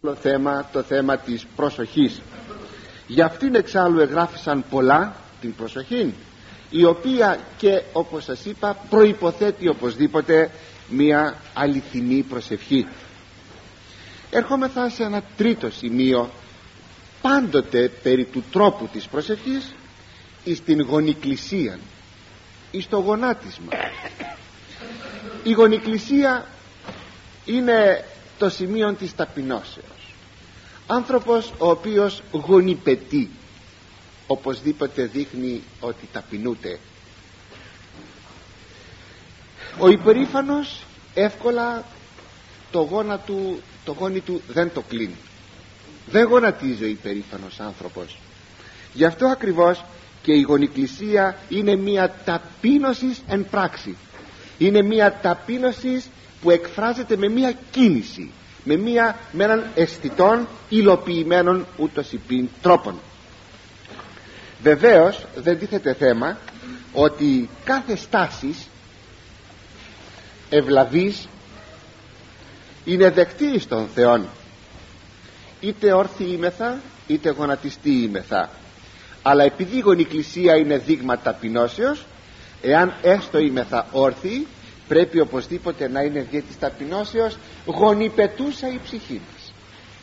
το θέμα της προσοχής. Για αυτήν εξάλλου εγγράφησαν πολλά την προσοχή, η οποία και όπως σας είπα προϋποθέτει οπωσδήποτε μια αληθινή προσευχή. Ερχόμεθα σε ένα τρίτο σημείο, πάντοτε περί του τρόπου της προσευχής, εις την γονικλησία, εις το γονάτισμα. Η γονικλησία είναι το σημείο της ταπεινώσεως. Άνθρωπος ο οποίος γονιπετεί οπωσδήποτε δείχνει ότι ταπεινούται. Ο υπερήφανος εύκολα το γόνι του δεν το κλείνει, δεν γονατίζει ο υπερήφανος άνθρωπος. Γι' αυτό ακριβώς και η γονικλησία είναι μια ταπείνωση εν πράξη. Είναι μια ταπείνωση που εκφράζεται με μια κίνηση, με έναν αισθητών υλοποιημένων ούτως υπήν τρόπον. Βεβαίως δεν τίθεται θέμα ότι κάθε στάσης ευλαβής είναι δεκτή στον Θεόν, είτε όρθιοι είμεθα είτε γονατιστοί είμεθα. Αλλά επειδή η γονικλησία είναι δείγμα ταπεινώσεως, εάν έστω είμεθα όρθιοι, πρέπει οπωσδήποτε να είναι δια της ταπεινώσεως γονιπετούσα η ψυχή μας.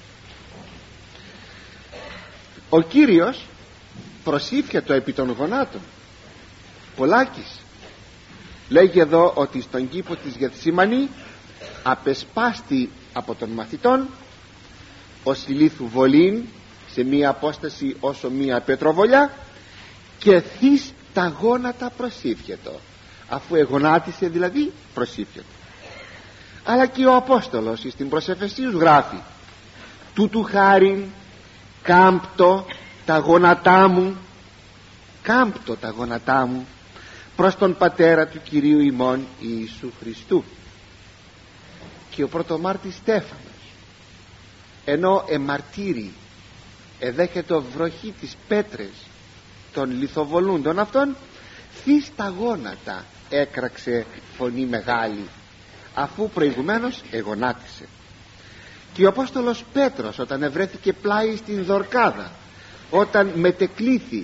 Ο Κύριος προσήφιατο επί των γονάτων πολλάκις. Λέγει εδώ ότι στον κήπο της Γεθσήμανη απεσπάστη από των μαθητών ως ηλίθου βολήν σε μία απόσταση όσο μία πετροβολιά, και θείς τα γόνατα προσήφιατο. Αφού εγονάτισε δηλαδή προσήφιατο. Αλλά και ο Απόστολος στην προς Εφεσίους γράφει: τούτου χάριν κάμπτω τα γόνατά μου, κάμπτω τα γόνατά μου προς τον Πατέρα του Κυρίου ημών Ιησού Χριστού. Και ο πρωτομάρτης Στέφανος, ενώ εμαρτύρει, εδέχεται βροχή της πέτρες των λιθοβολούντων αυτών, θείς τα γόνατα έκραξε φωνή μεγάλη, αφού προηγουμένως εγονάτισε. Και ο Απόστολος Πέτρος, όταν ευρέθηκε πλάι στην Δορκάδα, όταν μετεκλήθη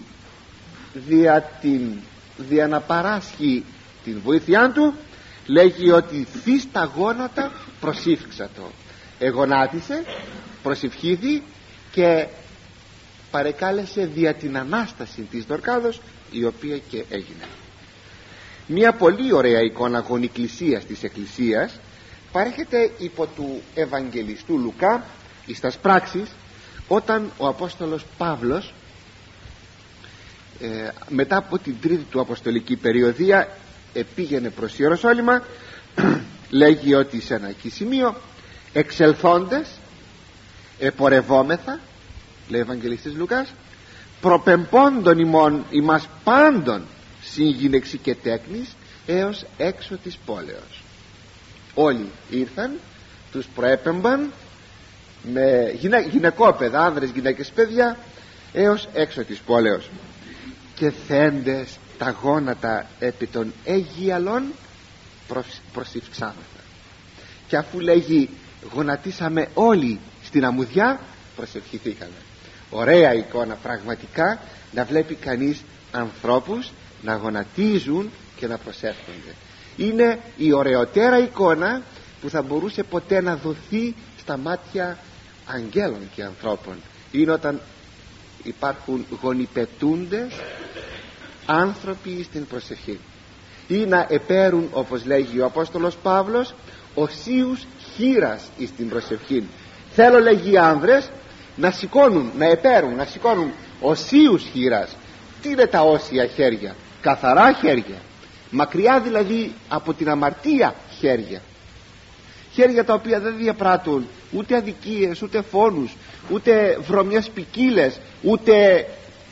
δια να παράσχει την βοήθειά του, λέγει ότι θείς τα γόνατα προσήφξα το. Εγονάτισε, προσευχήθη και παρεκάλεσε δια την Ανάσταση της Δορκάδος, η οποία και έγινε. Μια πολύ ωραία εικόνα γονικλησίας της Εκκλησίας παρέχεται υπό του Ευαγγελιστού Λουκά εις τας πράξεις, όταν ο Απόστολος Παύλος μετά από την τρίτη του αποστολική περιοδία πήγαινε προς Ιεροσόλυμα. Λέγει ότι σε ένα εκεί σημείο, εξελθόντες επορευόμεθα, λέει ο Ευαγγελιστής Λουκάς, προπεμπόντων ημάς πάντων συγκίνεξη και τέκνης έως έξω της πόλεως. Όλοι ήρθαν, τους προέπεμπαν με γυναικόπαιδα, άνδρες, γυναίκες, παιδιά, έως έξω της πόλεως. Και θέντες τα γόνατα επί των Αιγιαλών προσηφξάμεθα. Και αφού λέγει γονατίσαμε όλοι στην αμμουδιά, προσευχηθήκαμε. Ωραία εικόνα πραγματικά, να βλέπει κανείς ανθρώπους να γονατίζουν και να προσεύχονται. Είναι η ωραιότερα εικόνα που θα μπορούσε ποτέ να δοθεί στα μάτια αγγέλων και ανθρώπων. Είναι όταν υπάρχουν γονιπετούντες άνθρωποι στην προσευχή, ή να επέρουν, όπως λέγει ο Απόστολος Παύλος, οσίους χείρας εις την προσευχή. Θέλω, λέγει, οι άνδρες να σηκώνουν, να επέρουν, να σηκώνουν οσίους χείρας. Τι είναι τα όσια χέρια? Καθαρά χέρια, μακριά δηλαδή από την αμαρτία χέρια, χέρια τα οποία δεν διαπράττουν ούτε αδικίες, ούτε φόνους, ούτε βρωμιές ποικίλες, ούτε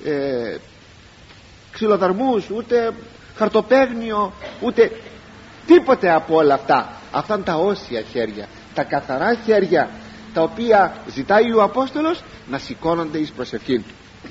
ξυλοδαρμούς, ούτε χαρτοπέγνιο, ούτε τίποτε από όλα αυτά. Αυτά είναι τα όσια χέρια, τα καθαρά χέρια, τα οποία ζητάει ο Απόστολος να σηκώνονται εις προσευχή.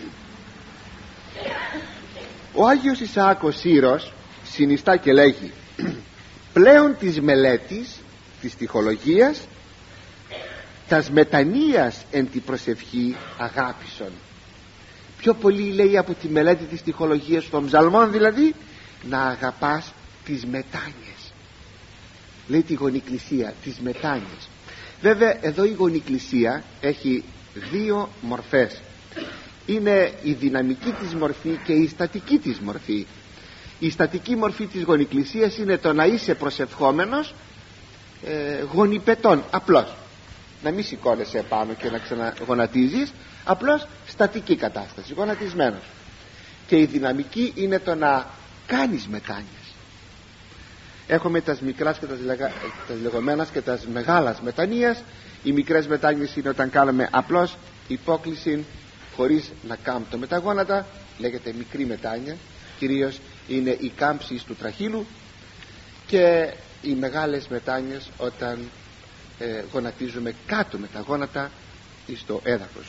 Ο Άγιος Ισαάκος Σύρος συνιστά και λέγει: πλέον της μελέτης της στιχολογίας τας μετανοίας εν τη προσευχή αγάπησον. Πιο πολύ λέει από τη μελέτη της στιχολογίας των ψαλμών, δηλαδή να αγαπάς τις μετάνοιες. Λέει τη γονικλησία, τις μετάνοιες. Βέβαια εδώ η γονικλησία έχει δύο μορφές. Είναι η δυναμική της μορφή και η στατική της μορφή. Η στατική μορφή της γονικλησίας είναι το να είσαι προσευχόμενος γονιπετών, απλώς να μην σηκώνεσαι επάνω και να ξαναγονατίζεις, απλώς στατική κατάσταση, γονατισμένος. Και η δυναμική είναι το να κάνεις μετάνοιες. Έχουμε τας μικράς και τας λεγόμενας και τας μεγάλας μετανοίας. Οι μικρές μετάνοιες είναι όταν κάνουμε απλώς υπόκληση χωρίς να κάμπτω τα γόνατα, λέγεται μικρή μετάνοια. Κυρίως είναι η κάμψη του τραχύλου. Και οι μεγάλες μετάνοιες όταν γονατίζουμε κάτω με τα γόνατα στο έδαφος.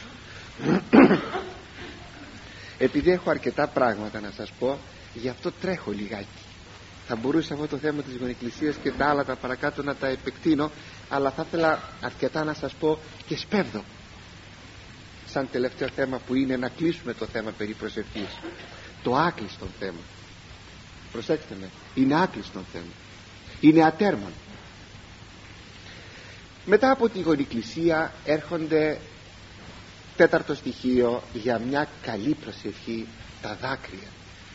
Επειδή έχω αρκετά πράγματα να σας πω, γι' αυτό τρέχω λιγάκι. Θα μπορούσα αυτό το θέμα της γονικλησίας και τα άλλα τα παρακάτω να τα επεκτείνω, αλλά θα ήθελα αρκετά να σας πω και σπέβδω σαν τελευταίο θέμα, που είναι να κλείσουμε το θέμα περί προσευχής. Το άκλειστον θέμα, προσέξτε με, είναι άκλειστον θέμα, είναι ατέρμον. Μετά από τη γονικλησία έρχονται τέταρτο στοιχείο για μια καλή προσευχή, τα δάκρυα.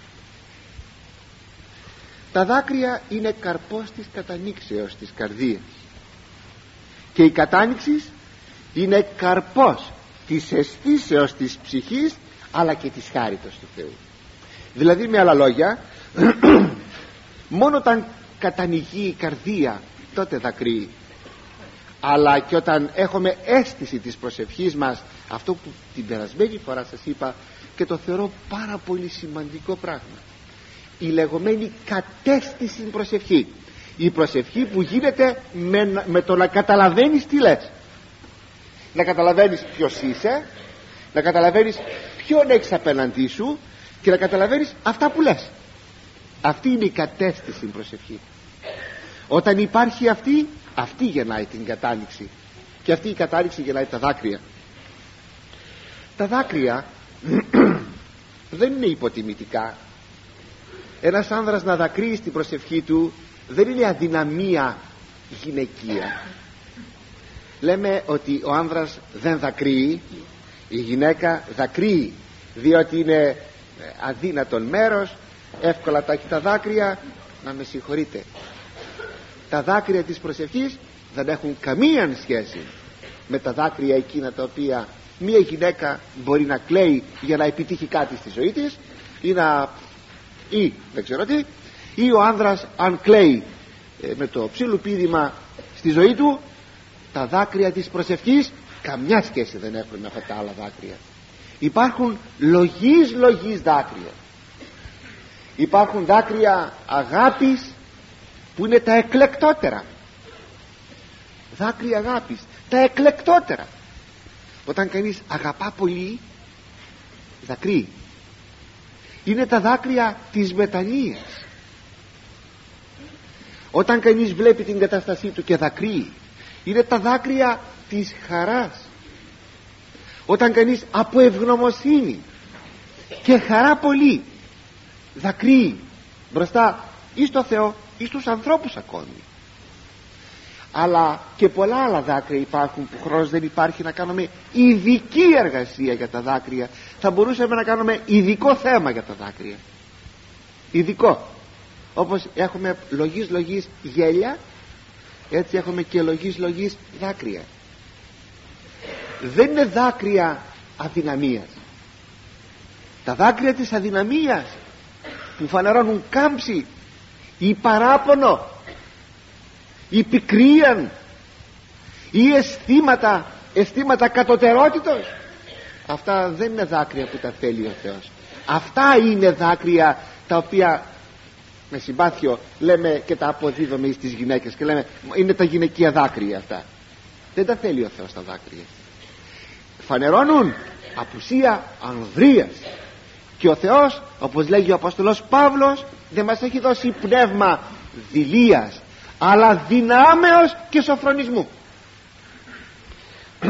Τα δάκρυα είναι καρπός της κατανήξεως της καρδίας, και η κατάνοιξη είναι καρπός της αισθήσεως της ψυχής, αλλά και της χάριτος του Θεού. Δηλαδή με άλλα λόγια, μόνο όταν κατανοηγεί η καρδία τότε δακρύει, αλλά και όταν έχουμε αίσθηση της προσευχής μας, αυτό που την περασμένη φορά σας είπα και το θεωρώ πάρα πολύ σημαντικό πράγμα, η λεγόμενη κατέστηση προσευχή, η προσευχή που γίνεται με το να καταλαβαίνεις τι λες, να καταλαβαίνεις ποιος είσαι, να καταλαβαίνεις ποιον έχεις απέναντί σου και να καταλαβαίνεις αυτά που λες. Αυτή είναι η κατέστηση προσευχή. Όταν υπάρχει αυτή γεννάει την κατάνοιξη, και αυτή η κατάνοιξη γεννάει τα δάκρυα. Τα δάκρυα δεν είναι υποτιμητικά. Ένας άνδρας να δακρύει στην προσευχή του δεν είναι αδυναμία γυναικεία. Λέμε ότι ο άνδρας δεν δακρύει, η γυναίκα δακρύει, διότι είναι αδύνατον μέρος, εύκολα τα έχει τα δάκρυα. Να με συγχωρείτε, τα δάκρυα της προσευχής δεν έχουν καμία σχέση με τα δάκρυα εκείνα τα οποία μία γυναίκα μπορεί να κλαίει για να επιτύχει κάτι στη ζωή της, ή δεν ξέρω τι, ή ο άνδρας αν κλαίει με το ψιλοπίδημα στη ζωή του. Τα δάκρυα της προσευχής καμιά σχέση δεν έχουν με αυτά τα άλλα δάκρυα. Υπάρχουν λογής δάκρυα. Υπάρχουν δάκρυα αγάπης που είναι τα εκλεκτότερα. Δάκρυα αγάπης, τα εκλεκτότερα. Όταν κανείς αγαπά πολύ, δακρύει. Είναι τα δάκρυα της μετανοίας. Όταν κανείς βλέπει την κατάστασή του και δακρύει, είναι τα δάκρυα της χαράς. Όταν κανείς από ευγνωμοσύνη και χαρά πολύ δακρύει μπροστά ή στο Θεό ή στους ανθρώπους ακόμη. Αλλά και πολλά άλλα δάκρυα υπάρχουν που χρόνος δεν υπάρχει να κάνουμε ειδική εργασία για τα δάκρυα. Θα μπορούσαμε να κάνουμε ειδικό θέμα για τα δάκρυα, ειδικό. Όπως έχουμε λογής γέλια, έτσι έχουμε και λογής δάκρυα. Δεν είναι δάκρυα αδυναμίας. Τα δάκρυα της αδυναμίας που φανερώνουν κάμψη ή παράπονο ή πικρίαν ή αισθήματα κατωτερότητος, αυτά δεν είναι δάκρυα που τα θέλει ο Θεός. Αυτά είναι δάκρυα τα οποία με συμπάθειο λέμε και τα αποδίδουμε στις γυναίκες και λέμε είναι τα γυναικεία δάκρυα αυτά. Δεν τα θέλει ο Θεός τα δάκρυα. Φανερώνουν απουσία ανδρείας, και ο Θεός, όπως λέγει ο Απόστολος Παύλος, δεν μας έχει δώσει πνεύμα δειλίας, αλλά δυνάμεως και σοφρονισμού.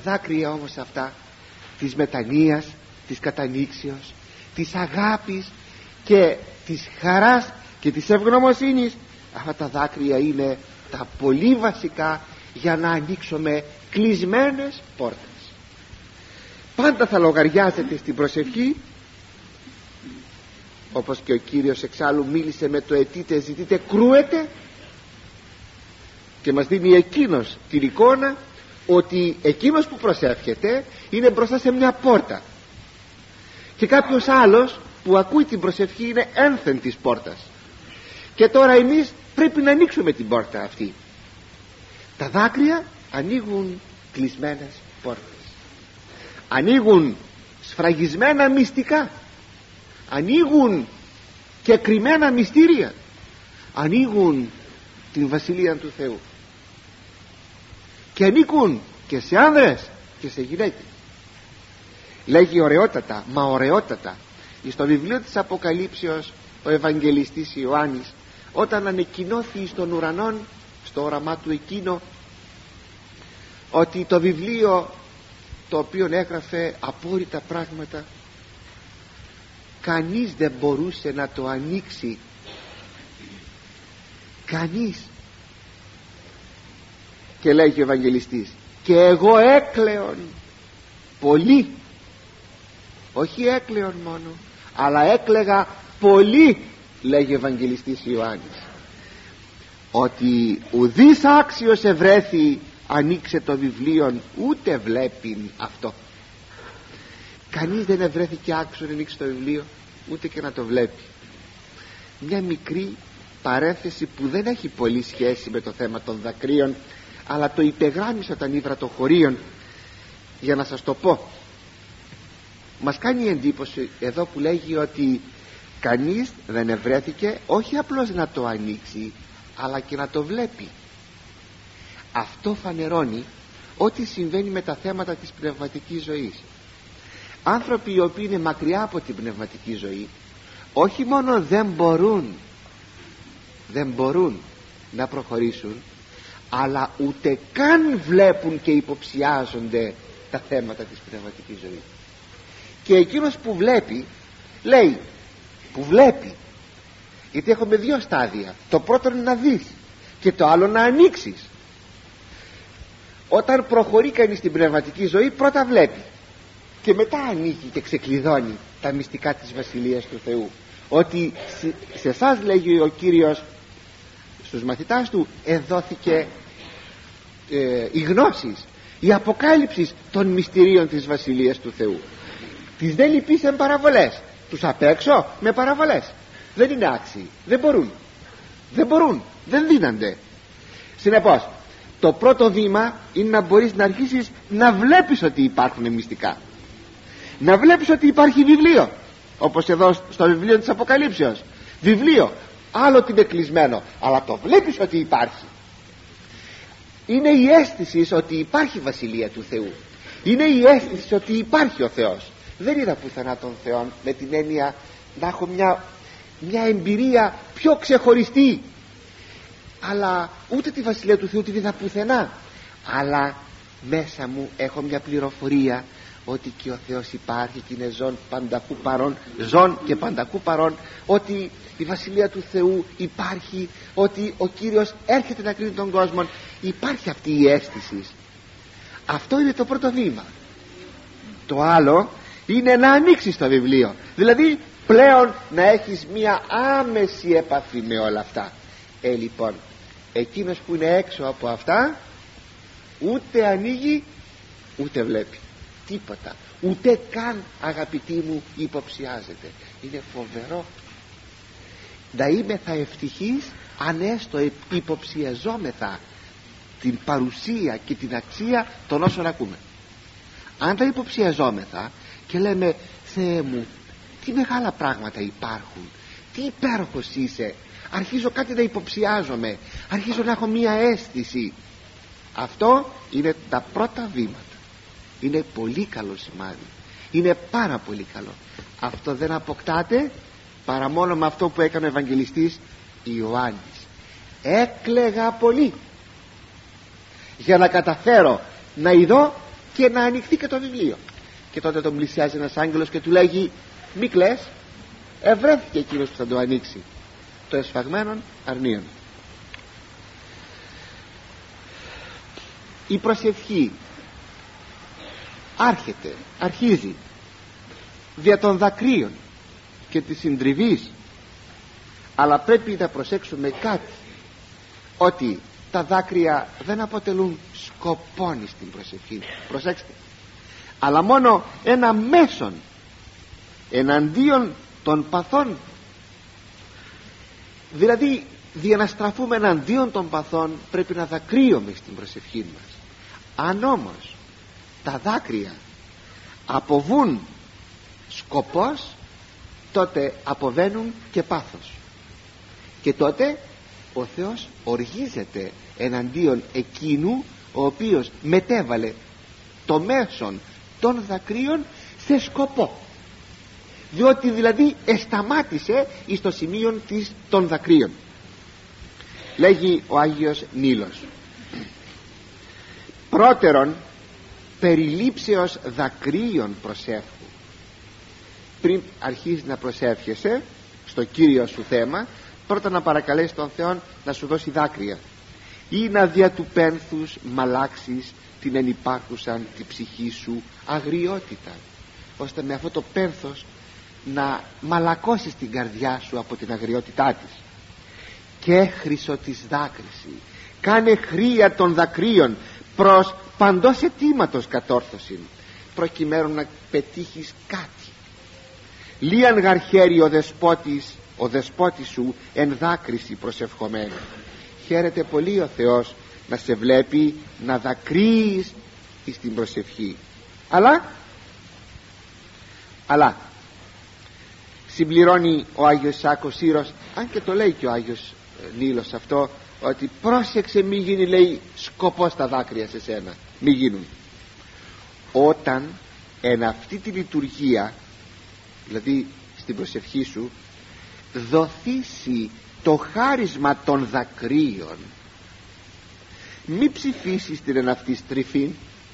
δάκρυα όμως αυτά της μετανοίας, της κατανήξεως, της αγάπης και της χαράς και της ευγνωμοσύνης, αυτά τα δάκρυα είναι τα πολύ βασικά για να ανοίξουμε κλεισμένες πόρτες. Πάντα θα λογαριάζεται στην προσευχή, όπως και ο Κύριος εξάλλου μίλησε με το αιτείτε, ζητείτε, κρούετε, και μας δίνει εκείνος την εικόνα ότι εκείνος που προσεύχεται είναι μπροστά σε μια πόρτα και κάποιος άλλος που ακούει την προσευχή είναι ένθεν της πόρτας, και τώρα εμείς πρέπει να ανοίξουμε την πόρτα αυτή. Τα δάκρυα ανοίγουν κλεισμένες πόρτες, ανοίγουν σφραγισμένα μυστικά, ανοίγουν και κρυμμένα μυστήρια, ανοίγουν την Βασιλεία του Θεού και ανήκουν και σε άνδρες και σε γυναίκες. Λέγει ωραιότατα, μα ωραιότατα, στο βιβλίο της Αποκαλύψεως ο Ευαγγελιστής Ιωάννης, όταν ανεκοινώθη στον ουρανόν, στο όραμά του εκείνο, ότι το βιβλίο το οποίο έγραφε απόρριτα πράγματα, κανείς δεν μπορούσε να το ανοίξει, κανείς. Και λέγει ο Ευαγγελιστής, και εγώ έκλαιον πολύ, όχι έκλαιον μόνο, αλλά έκλαιγα πολύ, λέγει ο Ευαγγελιστής Ιωάννης, ότι ουδής άξιος ευρέθη ανοίξε το βιβλίο ούτε βλέπει αυτό. Κανείς δεν ευρέθηκε άξιος να ανοίξει το βιβλίο ούτε και να το βλέπει. Μια μικρή παρένθεση που δεν έχει πολύ σχέση με το θέμα των δακρύων, αλλά το υπεγράμμισα όταν ήβρα το χωρίον για να σας το πω. Μας κάνει εντύπωση εδώ που λέγει ότι κανείς δεν ευρέθηκε όχι απλώς να το ανοίξει, αλλά και να το βλέπει. Αυτό φανερώνει ό,τι συμβαίνει με τα θέματα της πνευματικής ζωής. Άνθρωποι οι οποίοι είναι μακριά από την πνευματική ζωή, όχι μόνο δεν μπορούν να προχωρήσουν, αλλά ούτε καν βλέπουν και υποψιάζονται τα θέματα της πνευματικής ζωής. Και εκείνος που βλέπει, λέει, που βλέπει, γιατί έχουμε δύο στάδια. Το πρώτο είναι να δεις και το άλλο να ανοίξεις. Όταν προχωρεί κανείς στην πνευματική ζωή, πρώτα βλέπει και μετά ανοίγει και ξεκλειδώνει τα μυστικά της Βασιλείας του Θεού. Ότι σε εσάς, λέγει ο Κύριος στους μαθητάς του, εδόθηκε η γνώση, η αποκάλυψη των μυστηρίων της Βασιλείας του Θεού. Τις δεν λυπήσαν παραβολές, τους απ' έξω με παραβολές. Δεν είναι άξιοι, δεν μπορούν, δεν δίνανται. Συνεπώς το πρώτο βήμα είναι να μπορείς να αρχίσεις να βλέπεις ότι υπάρχουν μυστικά, να βλέπεις ότι υπάρχει βιβλίο, όπως εδώ στο βιβλίο της Αποκαλύψεως. Βιβλίο, άλλοτε είναι κλεισμένο, αλλά το βλέπεις ότι υπάρχει. Είναι η αίσθηση ότι υπάρχει Βασιλεία του Θεού, είναι η αίσθηση ότι υπάρχει ο Θεός. Δεν είδα πουθενά τον Θεό με την έννοια να έχω μια εμπειρία πιο ξεχωριστή, αλλά ούτε τη Βασιλεία του Θεού την είδα πουθενά, αλλά μέσα μου έχω μια πληροφορία ότι και ο Θεός υπάρχει και είναι ζών και πανταχού παρόν, ότι η Βασιλεία του Θεού υπάρχει, ότι ο Κύριος έρχεται να κρίνει τον κόσμο. Υπάρχει αυτή η αίσθηση. Αυτό είναι το πρώτο βήμα. Το άλλο είναι να ανοίξεις το βιβλίο, δηλαδή πλέον να έχεις μια άμεση επαφή με όλα αυτά. Λοιπόν, εκείνος που είναι έξω από αυτά ούτε ανοίγει ούτε βλέπει τίποτα, ούτε καν, αγαπητοί μου, υποψιάζεται. Είναι φοβερό. Να είμεθα ευτυχείς αν έστω υποψιαζόμεθα την παρουσία και την αξία των όσων ακούμε. Αν τα υποψιαζόμεθα και λέμε, Θεέ μου, τι μεγάλα πράγματα υπάρχουν, τι υπέροχος είσαι, αρχίζω κάτι να υποψιάζομαι, αρχίζω να έχω μία αίσθηση. Αυτό είναι τα πρώτα βήματα. Είναι πολύ καλό σημάδι, είναι πάρα πολύ καλό. Αυτό δεν αποκτάται παρά μόνο με αυτό που έκανε ο Ευαγγελιστής Ιωάννης. Έκλαιγα πολύ για να καταφέρω να ειδώ και να ανοιχθεί και το βιβλίο. Και τότε τον πλησιάζει ένας άγγελος και του λέγει: μη κλαις, ευρέθηκε εκείνος που θα το ανοίξει, το εσφαγμένον αρνίον. Η προσευχή αρχίζει δια των δακρύων και της συντριβής, αλλά πρέπει να προσέξουμε κάτι, ότι τα δάκρυα δεν αποτελούν σκοπόν στην προσευχή, προσέξτε, αλλά μόνο ένα μέσον εναντίον των παθών. Δηλαδή, για να στραφούμε εναντίον των παθών πρέπει να δακρύουμε στην προσευχή μας. Αν όμως τα δάκρυα αποβούν σκοπός, τότε αποβαίνουν και πάθος, και τότε ο Θεός οργίζεται εναντίον εκείνου ο οποίος μετέβαλε το μέσον των δακρύων σε σκοπό, διότι δηλαδή εσταμάτησε εις το σημείο των δακρύων. Λέγει ο Άγιος Νήλος: πρώτερον περιλήψεως δακρύων προσεύχου. Πριν αρχίσεις να προσεύχεσαι στο κύριο σου θέμα, πρώτα να παρακαλέσεις τον Θεό να σου δώσει δάκρυα, ή να δια του πένθους μαλάξεις την ενυπάρχουσαν τη ψυχή σου αγριότητα, ώστε με αυτό το πένθος να μαλακώσεις την καρδιά σου από την αγριότητά της. Και έχρισο της δάκρυση, κάνε χρία των δακρύων προς παντός αιτήματος κατόρθωση, προκειμένου να πετύχεις κάτι. Λίαν γαρχέρι ο δεσπότης σου εν δάκρυση προσευχομένη. Χαίρεται πολύ ο Θεός να σε βλέπει να δακρύεις στην προσευχή, αλλά συμπληρώνει ο Άγιος Σάκος Σύρος, αν και το λέει και ο Άγιος Νήλος αυτό, ότι πρόσεξε μη γίνει, λέει, σκοπός τα δάκρυα σε σένα, μη γίνουν. Όταν εν αυτή τη λειτουργία, δηλαδή στην προσευχή σου, δοθήσει το χάρισμα των δακρύων, μη ψηφίσεις την εν αυτής τρυφήν.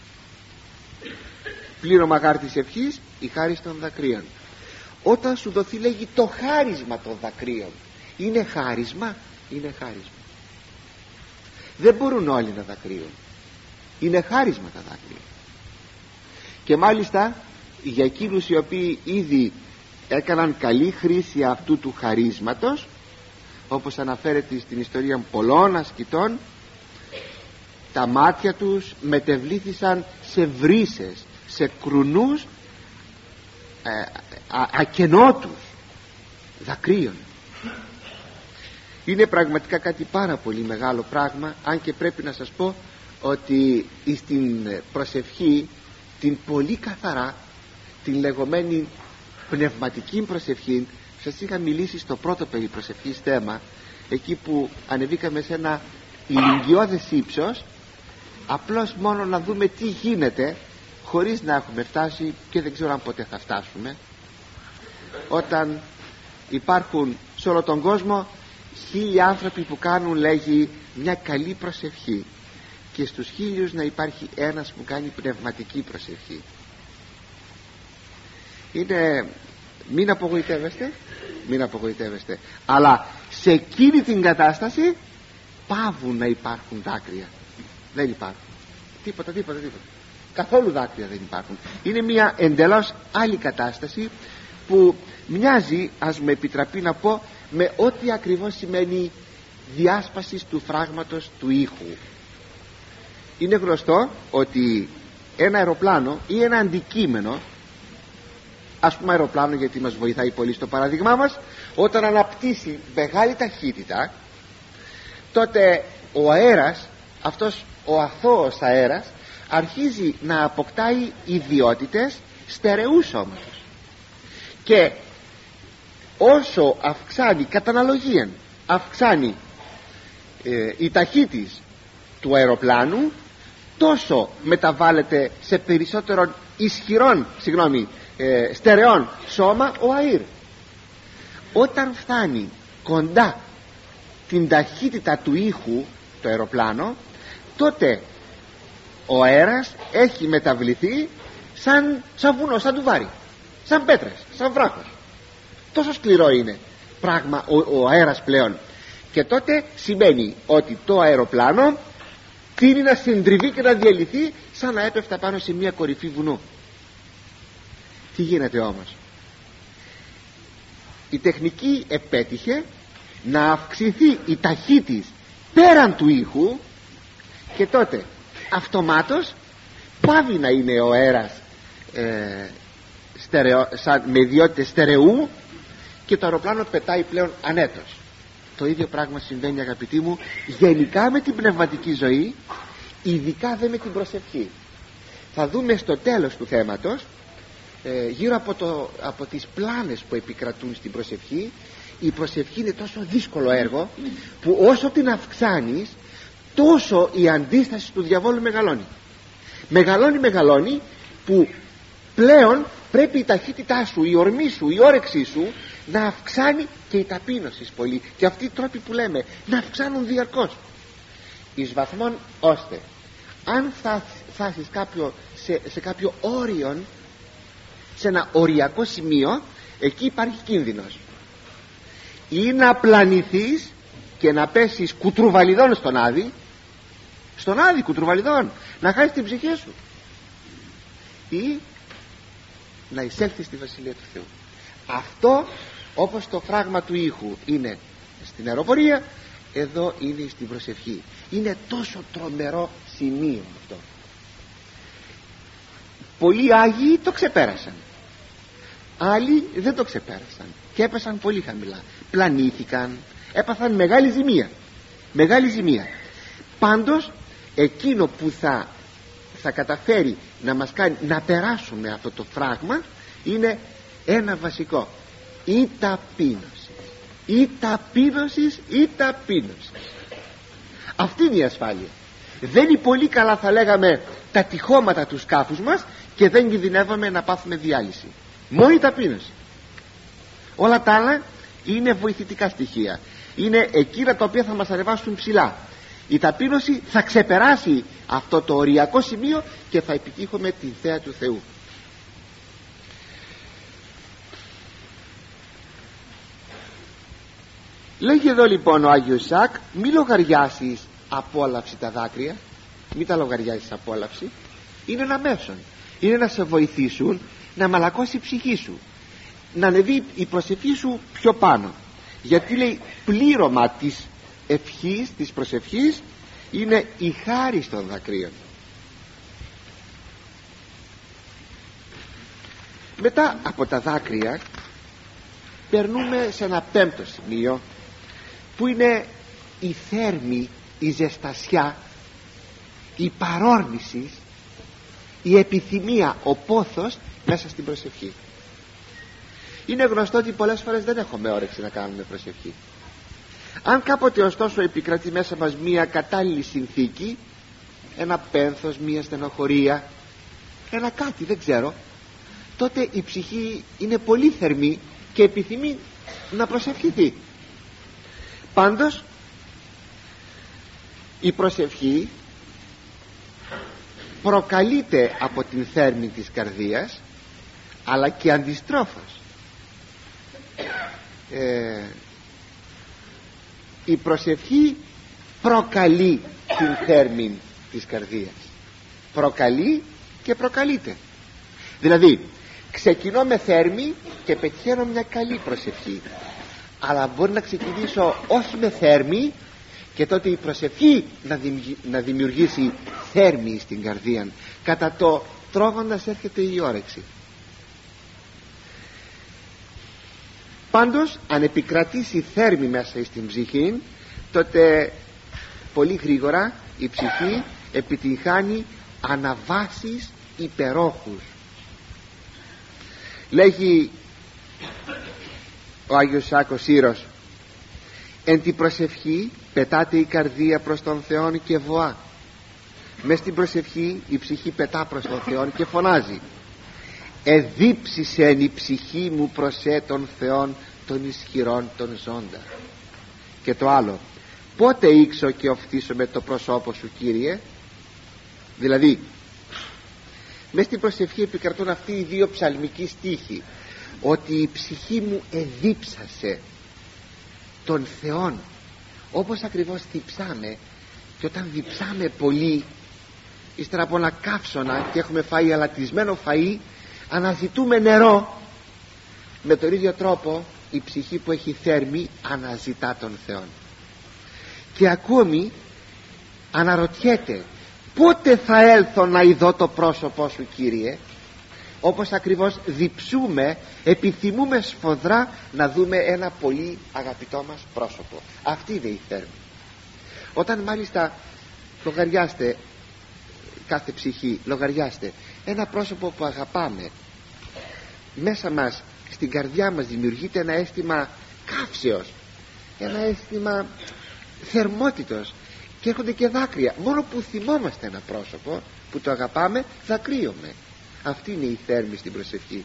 Πλήρωμα γάρ της ευχής η χάρις των δακρύων. Όταν σου δοθεί, λέγει, το χάρισμα των δακρύων, είναι χάρισμα, είναι χάρισμα. Δεν μπορούν όλοι να δακρύουν, είναι χάρισμα τα δάκρυα. Και μάλιστα για εκείνους οι οποίοι ήδη έκαναν καλή χρήση αυτού του χαρίσματος, όπως αναφέρεται στην ιστορία πολλών ασκητών, τα μάτια τους μετεβλήθησαν σε βρύσες, σε κρουνούς ακενότους δακρύων. Είναι πραγματικά κάτι πάρα πολύ μεγάλο πράγμα, αν και πρέπει να σας πω ότι στην προσευχή την πολύ καθαρά, την λεγόμενη πνευματική προσευχή, σας είχα μιλήσει στο πρώτο περί προσευχής θέμα, εκεί που ανεβήκαμε σε ένα ηλικιώδες ύψος, απλώς μόνο να δούμε τι γίνεται, χωρίς να έχουμε φτάσει, και δεν ξέρω αν ποτέ θα φτάσουμε, όταν υπάρχουν σε όλο τον κόσμο 1000 άνθρωποι που κάνουν, λέγει, μια καλή προσευχή, και στους 1000 να υπάρχει ένας που κάνει πνευματική προσευχή. Είναι, μην απογοητεύεστε, αλλά σε εκείνη την κατάσταση πάβουν να υπάρχουν δάκρυα. Δεν υπάρχουν τίποτα, καθόλου δάκρυα δεν υπάρχουν. Είναι μια εντελώς άλλη κατάσταση που μοιάζει, ας με επιτραπεί να πω, με ό,τι ακριβώς σημαίνει διάσπαση του φράγματος του ήχου. Είναι γνωστό ότι ένα αεροπλάνο ή ένα αντικείμενο, ας πούμε αεροπλάνο γιατί μας βοηθάει πολύ στο παράδειγμά μας, όταν αναπτύσσει μεγάλη ταχύτητα, τότε ο αέρας, αυτός ο αθώος αέρας, αρχίζει να αποκτάει ιδιότητες στερεού σώματος, και όσο αυξάνει, κατά αναλογία αυξάνει η ταχύτητα του αεροπλάνου, τόσο μεταβάλλεται σε περισσότερο ισχυρόν, στερεόν σώμα ο αέρ. Όταν φτάνει κοντά την ταχύτητα του ήχου το αεροπλάνο, τότε ο αέρας έχει μεταβληθεί σαν βουνό, σαν τουβάρι, σαν πέτρες, σαν βράχος. Τόσο σκληρό είναι πράγμα ο αέρας πλέον. Και τότε σημαίνει ότι το αεροπλάνο τείνει να συντριβεί και να διαλυθεί σαν να έπεφτα πάνω σε μια κορυφή βουνού. Τι γίνεται όμως? Η τεχνική επέτυχε να αυξηθεί η ταχύτητα πέραν του ήχου, και τότε αυτομάτως πάβει να είναι ο αέρας με ιδιότητες στερεού και το αεροπλάνο πετάει πλέον ανέτος. Το ίδιο πράγμα συμβαίνει, αγαπητοί μου, γενικά με την πνευματική ζωή, ειδικά δε με την προσευχή. Θα δούμε στο τέλος του θέματος, γύρω από τις πλάνες που επικρατούν στην προσευχή. Η προσευχή είναι τόσο δύσκολο έργο που όσο την αυξάνεις, τόσο η αντίσταση του διαβόλου μεγαλώνει, που πλέον πρέπει η ταχύτητά σου, η ορμή σου, η όρεξή σου να αυξάνει, και η ταπείνωση πολύ, και αυτοί οι τρόποι που λέμε να αυξάνουν διαρκώς, εις βαθμόν ώστε αν θα φτάσεις σε κάποιο όριο, σε ένα οριακό σημείο, εκεί υπάρχει κίνδυνος ή να πλανηθείς και να πέσεις κουτρουβαλιδών στον άδη κουτρουβαλιδών, να χάσεις την ψυχή σου, ή να εισέλθεις στη Βασιλεία του Θεού. Αυτό, όπως το φράγμα του ήχου είναι στην αεροπορία, εδώ είναι στην προσευχή. Είναι τόσο τρομερό σημείο αυτό. Πολλοί Άγιοι το ξεπέρασαν, άλλοι δεν το ξεπέρασαν και έπεσαν πολύ χαμηλά, πλανήθηκαν, έπαθαν μεγάλη ζημία. Πάντως εκείνο που θα καταφέρει να μας κάνει να περάσουμε αυτό το φράγμα είναι ένα βασικό: η ταπείνωση. Αυτή είναι η ασφάλεια. Δεν είναι πολύ καλά, θα λέγαμε, τα τυχώματα του σκάφους μας και δεν κινδυνεύαμε να πάθουμε διάλυση. Μόνο η ταπείνωση. Όλα τα άλλα είναι βοηθητικά στοιχεία, είναι εκείνα τα οποία θα μας ανεβάσουν ψηλά. Η ταπείνωση θα ξεπεράσει αυτό το οριακό σημείο και θα επιτύχουμε την θέα του Θεού. Λέγει εδώ λοιπόν ο Άγιος Ισαάκ: μη λογαριάσεις απόλαυση τα δάκρυα, μη τα λογαριάσεις απόλαυση. Είναι ένα μέσον, είναι να σε βοηθήσουν να μαλακώσει η ψυχή σου, να ανεβεί η προσευχή σου πιο πάνω. Γιατί λέει πλήρωμα της ευχής, της προσευχής, είναι η χάρις των δακρύων. Μετά από τα δάκρυα περνούμε σε ένα πέμπτο σημείο, που είναι η θέρμη, η ζεστασιά, η παρόρμηση, η επιθυμία, ο πόθος μέσα στην προσευχή. Είναι γνωστό ότι πολλές φορές δεν έχουμε όρεξη να κάνουμε προσευχή. Αν κάποτε ωστόσο επικρατεί μέσα μας μια κατάλληλη συνθήκη, ένα πένθος, μια στενοχωρία, ένα κάτι δεν ξέρω, τότε η ψυχή είναι πολύ θερμή και επιθυμεί να προσευχηθεί. Πάντως η προσευχή προκαλείται από την θέρμη της καρδίας, αλλά και αντιστρόφως. Η προσευχή προκαλεί την θέρμη της καρδίας, προκαλεί και προκαλείται. Δηλαδή ξεκινώ με θέρμη και πετυχαίνω μια καλή προσευχή, αλλά μπορεί να ξεκινήσω όχι με θέρμη και τότε η προσευχή να δημιουργήσει θέρμη στην καρδία. Κατά το τρώγοντας έρχεται η όρεξη. Πάντως αν επικρατήσει θέρμη μέσα στην ψυχή, τότε πολύ γρήγορα η ψυχή επιτυγχάνει αναβάσεις υπερόχους. Λέγει ο Άγιος Σάκος Ήρος: εν την προσευχή πετάται η καρδία προς τον Θεόν και βοά. Μες στην προσευχή η ψυχή πετά προς τον Θεόν και φωνάζει: εδίψησεν η ψυχή μου προς τον Θεόν των ισχυρών των ζώντα. Και το άλλο: πότε ήξω και οφθήσω με το πρόσωπο σου, Κύριε? Δηλαδή μες στην προσευχή επικρατούν αυτοί οι δύο ψαλμικοί στίχοι, ότι η ψυχή μου εδίψασε τον Θεόν, όπως ακριβώς διψάμε. Και όταν διψάμε πολύ, ύστερα από ένα καύσωνα και έχουμε φάει αλατισμένο φαΐ, αναζητούμε νερό. Με τον ίδιο τρόπο η ψυχή που έχει θέρμη αναζητά τον Θεόν. Και ακόμη αναρωτιέται, πότε θα έλθω να ειδώ το πρόσωπό σου, Κύριε? Όπως ακριβώς διψούμε, επιθυμούμε σφοδρά να δούμε ένα πολύ αγαπητό μας πρόσωπο. Αυτή είναι η θέρμη. Όταν μάλιστα λογαριάστε, κάθε ψυχή λογαριάστε ένα πρόσωπο που αγαπάμε, μέσα μας, στην καρδιά μας δημιουργείται ένα αίσθημα καύσεως, ένα αίσθημα θερμότητος, και έρχονται και δάκρυα. Μόνο που θυμόμαστε ένα πρόσωπο που το αγαπάμε, δακρύουμε. Αυτή είναι η θέρμη στην προσευχή.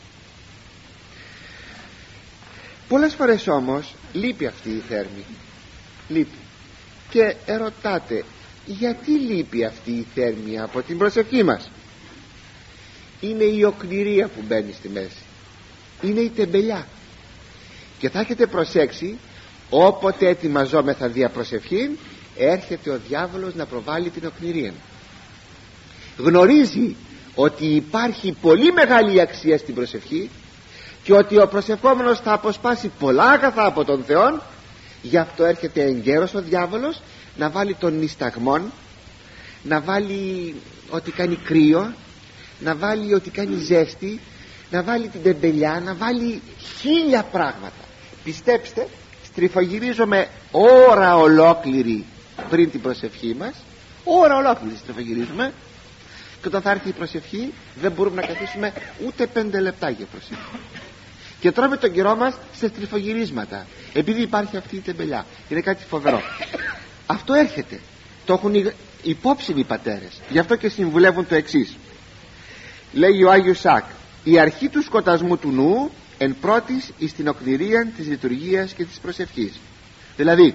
Πολλές φορές όμως λείπει αυτή η θέρμη, λείπει. Και ερωτάτε, γιατί λείπει αυτή η θέρμη από την προσευχή μας? Είναι η οκνηρία που μπαίνει στη μέση, είναι η τεμπελιά. Και θα έχετε προσέξει, όποτε ετοιμαζόμεθα δια προσευχή, έρχεται ο διάβολος να προβάλλει την οκνηρία. Γνωρίζει ότι υπάρχει πολύ μεγάλη αξία στην προσευχή και ότι ο προσευχόμενος θα αποσπάσει πολλά αγαθά από τον Θεό. Γι' αυτό έρχεται εγκαίρος ο διάβολος να βάλει τον νησταγμόν, να βάλει ότι κάνει κρύο, να βάλει ότι κάνει ζέστη, να βάλει την τεμπελιά, να βάλει 1000 πράγματα. Πιστέψτε, στριφογυρίζομαι ώρα ολόκληρη πριν την προσευχή μας, ώρα ολόκληρη στριφογυρίζουμε, και όταν θα έρθει η προσευχή δεν μπορούμε να καθίσουμε ούτε 5 λεπτά για προσευχή, και τρώμε τον καιρό μας σε στριφογυρίσματα, επειδή υπάρχει αυτή η τεμπελιά. Είναι κάτι φοβερό. Αυτό έρχεται, το έχουν υπόψη οι πατέρες, γι' αυτό και συμβουλεύουν το εξής. Λέει ο Άγιος Σάκ, η αρχή του σκοτασμού του νου εν πρώτης εις την οκνηρία της λειτουργίας και της προσευχής. Δηλαδή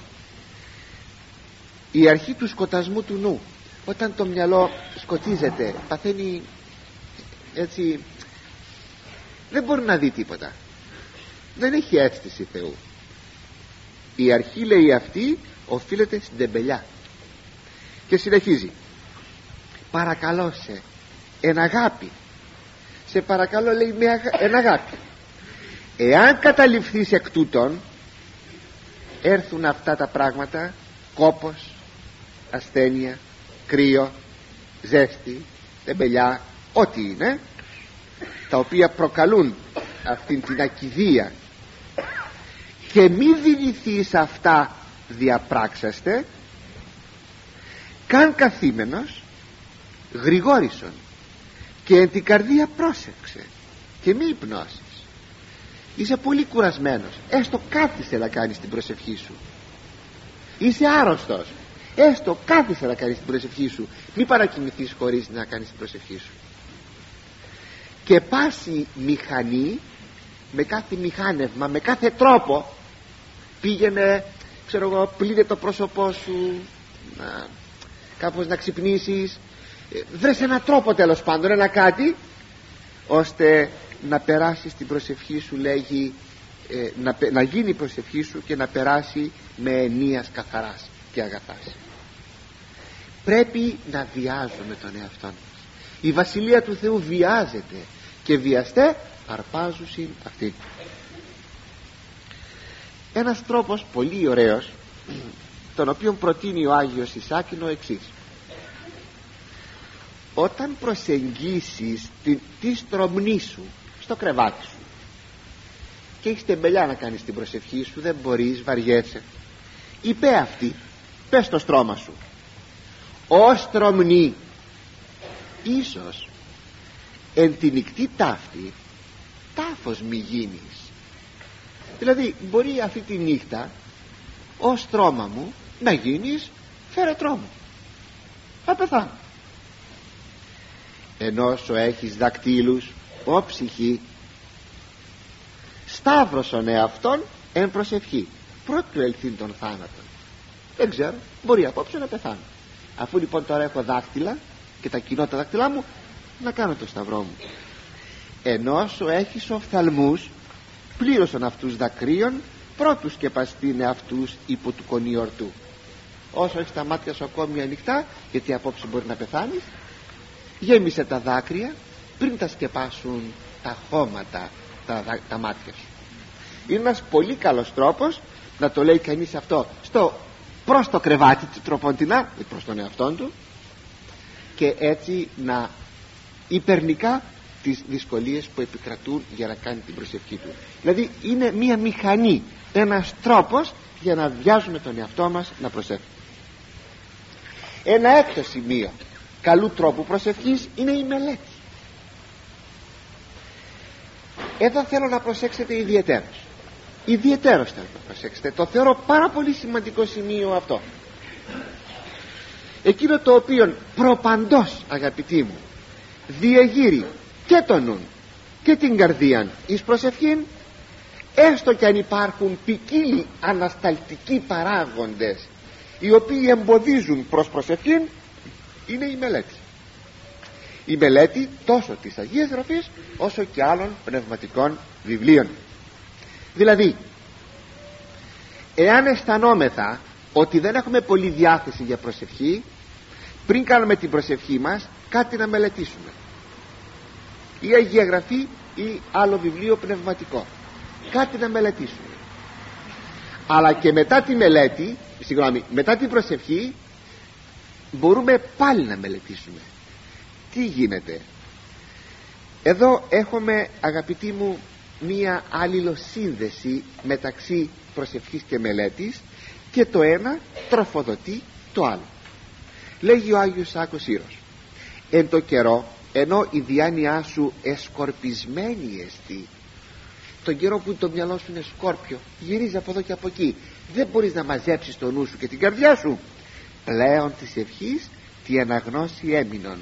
η αρχή του σκοτασμού του νου, όταν το μυαλό σκοτίζεται, παθαίνει έτσι, δεν μπορεί να δει τίποτα, δεν έχει αίσθηση Θεού. Η αρχή, λέει, αυτή οφείλεται στην τεμπελιά. Και συνεχίζει, παρακαλώ σε εν αγάπη, σε παρακαλώ, λέει, εν αγάπη. Εάν καταληφθείς εκ τούτων, έρθουν αυτά τα πράγματα, κόπος, ασθένεια, κρύο, ζέστη, τεμπελιά, ό,τι είναι, τα οποία προκαλούν αυτήν την ακηδία, και μη δηληθείς αυτά διαπράξαστε, καν καθήμενος γρηγόρησον και εν την καρδία πρόσεξε και μη υπνώσεις. Είσαι πολύ κουρασμένος, έστω κάθισε να κάνεις την προσευχή σου. Είσαι άρρωστος, έστω κάθισε να κάνεις την προσευχή σου. Μη παρακοιμηθείς χωρίς να κάνεις την προσευχή σου. Και πάση μηχανή, με κάθε μηχάνευμα, με κάθε τρόπο, πήγαινε, ξέρω εγώ, πλύνε το πρόσωπό σου, κάπως να ξυπνήσεις, βρες έναν τρόπο, τέλος πάντων, ένα κάτι, ώστε να περάσεις την προσευχή σου, λέγει, να γίνει η προσευχή σου και να περάσει με ενίας καθαράς και αγαθάς. Πρέπει να βιάζουμε τον εαυτό μας. Η Βασιλεία του Θεού βιάζεται, και βιαστέ αρπάζουσιν αυτή. Ένας τρόπος πολύ ωραίος, τον οποίο προτείνει ο Άγιος Ισάκ, είναι ο εξής. Όταν προσεγγίσεις τη στρομνή σου στο κρεβάτι σου και έχεις τεμπελιά να κάνεις την προσευχή σου, δεν μπορείς, βαριέσαι, είπε αυτή, πες το στρώμα σου, «Ω στρομνή, ίσως εν τη νυχτή ταύτη τάφος μη γίνεις». Δηλαδή μπορεί αυτή τη νύχτα ως στρώμα μου να γίνεις φέρετρό μου, θα πεθάνω. Ενώ σου έχεις δακτύλους, ο ψυχή, σταύρωσον εαυτόν εν προσευχή, πρώτου ελθύν των θάνατων. Δεν ξέρω, μπορεί απόψε να πεθάνω. Αφού λοιπόν τώρα έχω δάκτυλα, και τα κοινώ τα δάχτυλά μου, να κάνω το σταυρό μου. Ενώ σου έχεις οφθαλμούς, πλήρωσαν αυτούς δακρύων, πρώτους και παστήνε αυτούς υπό του κονιορτού. Όσο έχεις τα μάτια σου ακόμη ανοιχτά, γιατί απόψε μπορεί να πεθάνεις, γέμισε τα δάκρυα πριν τα σκεπάσουν τα χώματα τα μάτια σου. Είναι ένας πολύ καλός τρόπος να το λέει κανείς αυτό προς το κρεβάτι του τροποντινά ή προς τον εαυτόν του, και έτσι να υπερνικά τις δυσκολίες που επικρατούν για να κάνει την προσευχή του. Δηλαδή είναι μία μηχανή, ένας τρόπος για να βιάζουμε τον εαυτό μας να προσεύχουμε. Ένα έκτο σημείο καλού τρόπου προσευχής είναι η μελέτη. Εδώ θέλω να προσέξετε ιδιαιτέρως θέλω να προσέξετε, το θεωρώ πάρα πολύ σημαντικό σημείο αυτό, εκείνο το οποίο προπαντός, αγαπητοί μου, διεγείρει και τον νουν και την καρδίαν εις προσευχήν, έστω κι αν υπάρχουν ποικίλοι ανασταλτικοί παράγοντες οι οποίοι εμποδίζουν προς προσευχήν, είναι η μελέτη. Η μελέτη τόσο της Αγίας Γραφής όσο και άλλων πνευματικών βιβλίων. Δηλαδή, εάν αισθανόμεθα ότι δεν έχουμε πολλή διάθεση για προσευχή, πριν κάνουμε την προσευχή μας, κάτι να μελετήσουμε, ή Αγία Γραφή ή άλλο βιβλίο πνευματικό, κάτι να μελετήσουμε. Αλλά και μετά τη μελέτη, μετά την προσευχή, μπορούμε πάλι να μελετήσουμε. Τι γίνεται? Εδώ έχουμε, αγαπητοί μου, μία αλληλοσύνδεση μεταξύ προσευχής και μελέτης, και το ένα τροφοδοτεί το άλλο. Λέγει ο Άγιος Σάκος Ήρος: εν το καιρό, ενώ η διάνοιά σου εσκορπισμένη εστί, τον καιρό που το μυαλό σου είναι σκόρπιο, γυρίζει από εδώ και από εκεί, δεν μπορείς να μαζέψεις το νου σου και την καρδιά σου, πλέον της ευχής τη αναγνώση έμεινον.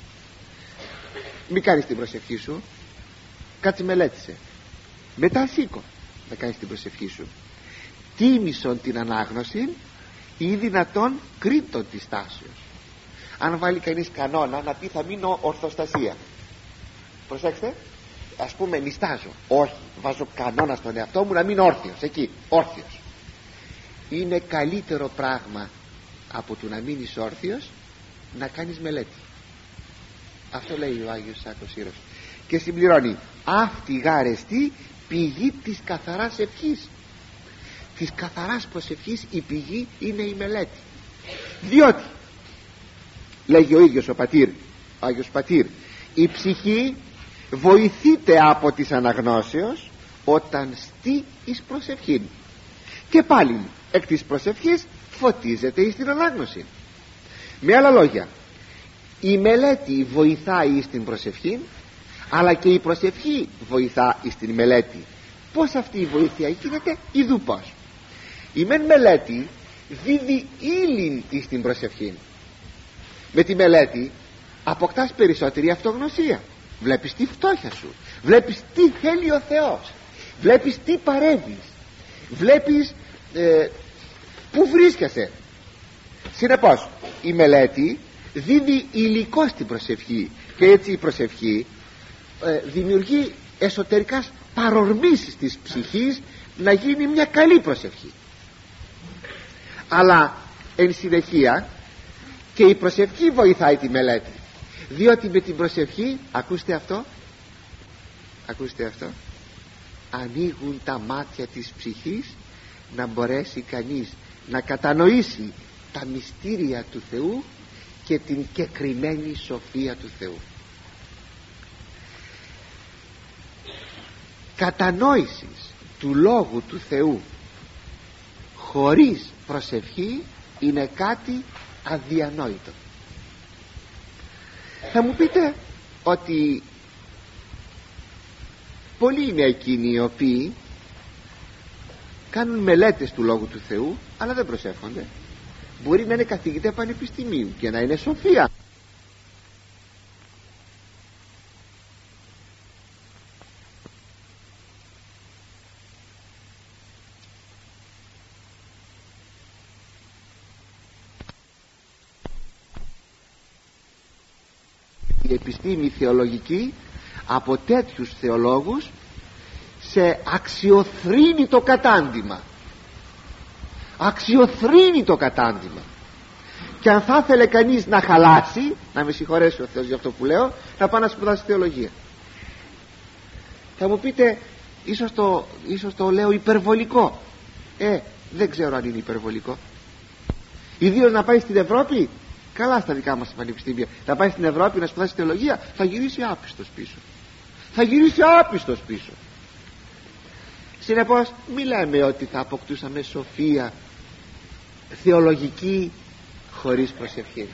Μη κάνεις την προσευχή σου, κάτσε μελέτησε, μετά σήκω να κάνεις την προσευχή σου. Τίμησον την ανάγνωση ή δυνατόν κρίτον της τάσεως. Αν βάλει κανείς κανόνα να πει θα μείνω ορθοστασία, προσέξτε, ας πούμε νηστάζω, όχι, βάζω κανόνα στον εαυτό μου να μείνω όρθιος, εκεί, όρθιος. Είναι καλύτερο πράγμα από το να μείνεις όρθιος να κάνεις μελέτη. Αυτό λέει ο Άγιος Σάκος Ήρος, και συμπληρώνει: αυτή γάρεστη πηγή της καθαράς ευχής. Της καθαράς προσευχής η πηγή είναι η μελέτη. Διότι λέγει ο ίδιος ο Άγιος Πατήρ, η ψυχή βοηθείται από της αναγνώσεως όταν στεί εις προσευχήν, και πάλι εκ της προσευχής φωτίζεται εις την ανάγνωση. Με άλλα λόγια, η μελέτη βοηθάει εις την προσευχή, αλλά και η προσευχή βοηθά εις την μελέτη. Πως αυτή η βοήθεια γίνεται? Ιδού πως. Η μεν μελέτη δίδει ύλην εις την προσευχή. Με τη μελέτη αποκτάς περισσότερη αυτογνωσία, βλέπεις τη φτώχεια σου, βλέπεις τι θέλει ο Θεός, βλέπεις τι παρεύεις, βλέπεις πού βρίσκεσαι. Συνεπώς η μελέτη δίδει υλικό στην προσευχή, και έτσι η προσευχή δημιουργεί εσωτερικά παρορμήσεις της ψυχής να γίνει μια καλή προσευχή. Αλλά εν συνεχεία και η προσευχή βοηθάει τη μελέτη, διότι με την προσευχή, ακούστε αυτό, ανοίγουν τα μάτια της ψυχής να μπορέσει κανείς να κατανοήσει τα μυστήρια του Θεού και την κεκριμένη σοφία του Θεού. Κατανόησης του Λόγου του Θεού χωρίς προσευχή είναι κάτι αδιανόητο. Θα μου πείτε ότι πολλοί είναι εκείνοι οι οποίοι κάνουν μελέτες του Λόγου του Θεού αλλά δεν προσεύχονται. Μπορεί να είναι καθηγητές πανεπιστημίου και να είναι σοφία, η επιστήμη θεολογική από τέτοιους θεολόγους σε αξιοθρήνητο κατάντημα. Αξιοθρήνητο κατάντημα. Και αν θα ήθελε κανείς να χαλάσει, να με συγχωρέσει ο Θεός για αυτό που λέω, να πάει να σπουδάσει θεολογία. Θα μου πείτε, ίσως το λέω υπερβολικό. Δεν ξέρω αν είναι υπερβολικό. Ιδίως να πάει στην Ευρώπη, καλά στα δικά μας πανεπιστήμια, να πάει στην Ευρώπη να σπουδάσει θεολογία, θα γυρίσει άπιστος πίσω. Θα γυρίσει άπιστος πίσω. Συνεπώς μη λέμε ότι θα αποκτούσαμε σοφία θεολογική χωρίς προσευχή.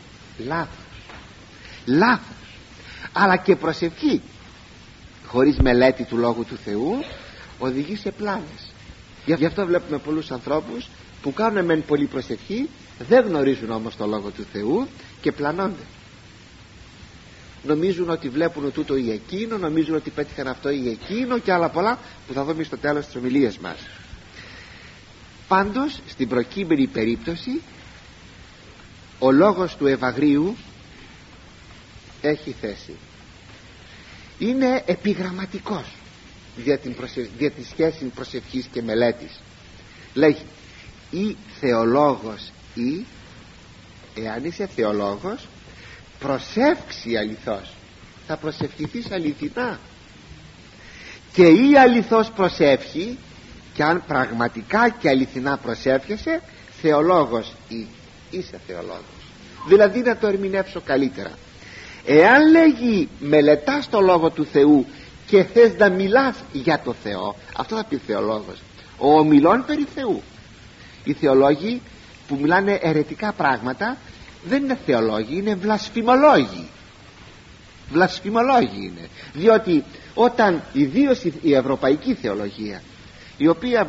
Λάθος. Αλλά και προσευχή χωρίς μελέτη του Λόγου του Θεού οδηγεί σε πλάνες. Γι' αυτό βλέπουμε πολλούς ανθρώπους που κάνουν μεν πολύ προσευχή, δεν γνωρίζουν όμως το Λόγο του Θεού και πλανώνται. Νομίζουν ότι βλέπουν τούτο ή εκείνο, νομίζουν ότι πέτυχαν αυτό ή εκείνο και άλλα πολλά που θα δούμε στο τέλος της ομιλίας μας. Πάντως στην προκείμενη περίπτωση ο λόγος του Ευαγρίου έχει θέση. Είναι επιγραμματικός δια τη σχέση προσευχής και μελέτης. Λέγει ή θεολόγος ή, εάν είσαι θεολόγος, προσεύξει αληθώς, θα προσευχηθείς αληθινά. Και ή αληθώς προσεύχει, και αν πραγματικά και αληθινά προσεύχεσαι, θεολόγος ή, είσαι θεολόγος. Δηλαδή να το ερμηνεύσω καλύτερα, εάν λέγει μελετάς το Λόγο του Θεού και θες να μιλάς για το Θεό, αυτό θα πει θεολόγος. Ο ομιλών περί Θεού. Οι θεολόγοι που μιλάνε αιρετικά πράγματα δεν είναι θεολόγοι, είναι βλασφημολόγοι. Βλασφημολόγοι είναι. Διότι όταν ιδίως η ευρωπαϊκή θεολογία, η οποία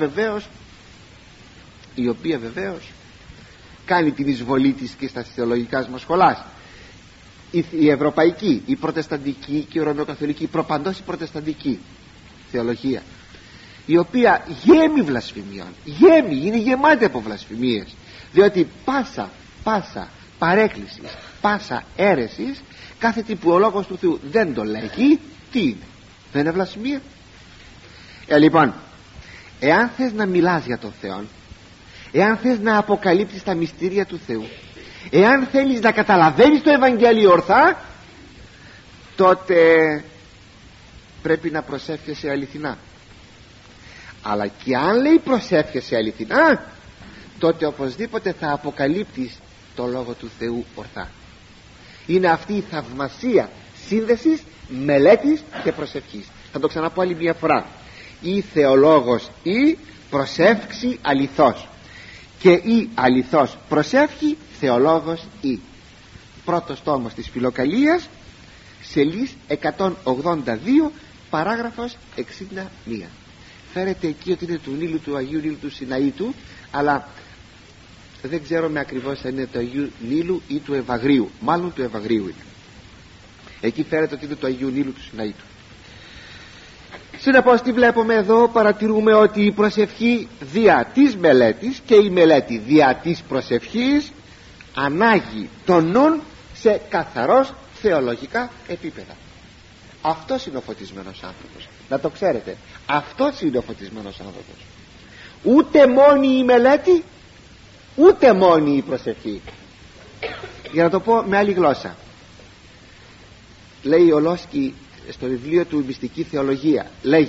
βεβαίως κάνει την εισβολή της και στα θεολογικά μας σχολάς, η ευρωπαϊκή, η προτεσταντική και η ρωμαιοκαθολική, προπαντός η προτεσταντική θεολογία, η οποία γέμει βλασφημιών, είναι γεμάτη από βλασφημίες, διότι πάσα παρέκκληση, πάσα αίρεσης, κάθε τι που ο Λόγος του Θεού δεν το λέγει, τι είναι? Δεν είναι βλασφημία? Λοιπόν, εάν θες να μιλάς για τον Θεό, εάν θες να αποκαλύψεις τα μυστήρια του Θεού, εάν θέλεις να καταλαβαίνεις το Ευαγγέλιο ορθά, τότε πρέπει να προσεύχεσαι αληθινά. Αλλά και αν λέει προσεύχεσαι αληθινά, τότε οπωσδήποτε θα αποκαλύπτεις το Λόγο του Θεού ορθά. Είναι αυτή η θαυμασία σύνδεσης μελέτης και προσευχής. Θα το ξαναπώ άλλη μια φορά. Ή θεολόγος ή προσεύξει αληθώς, και ή αληθώς προσεύχει θεολόγος ή. Πρώτος τόμος της Φιλοκαλίας, σελίς 182, παράγραφος 61. Φέρεται εκεί ότι είναι του Νείλου, του Αγίου Νείλου του Σιναήτου, αλλά δεν ξέρω με ακριβώς αν είναι του Αγίου Νείλου ή του Ευαγρίου. Μάλλον του Ευαγρίου είναι. Εκεί φέρεται ότι είναι του Αγίου Νείλου του Σιναήτου. Συνεπώς τι βλέπουμε εδώ? Παρατηρούμε ότι η προσευχή δια της μελέτης και η μελέτη δια της προσευχής ανάγει τον νουν σε καθαρός θεολογικά επίπεδα. Αυτός είναι ο φωτισμένος άνθρωπος. Να το ξέρετε, αυτός είναι ο φωτισμένος άνθρωπος. Ούτε μόνη η μελέτη, ούτε μόνη η προσευχή. Για να το πω με άλλη γλώσσα, λέει ο Λόσκι στο βιβλίο του Μυστική Θεολογία,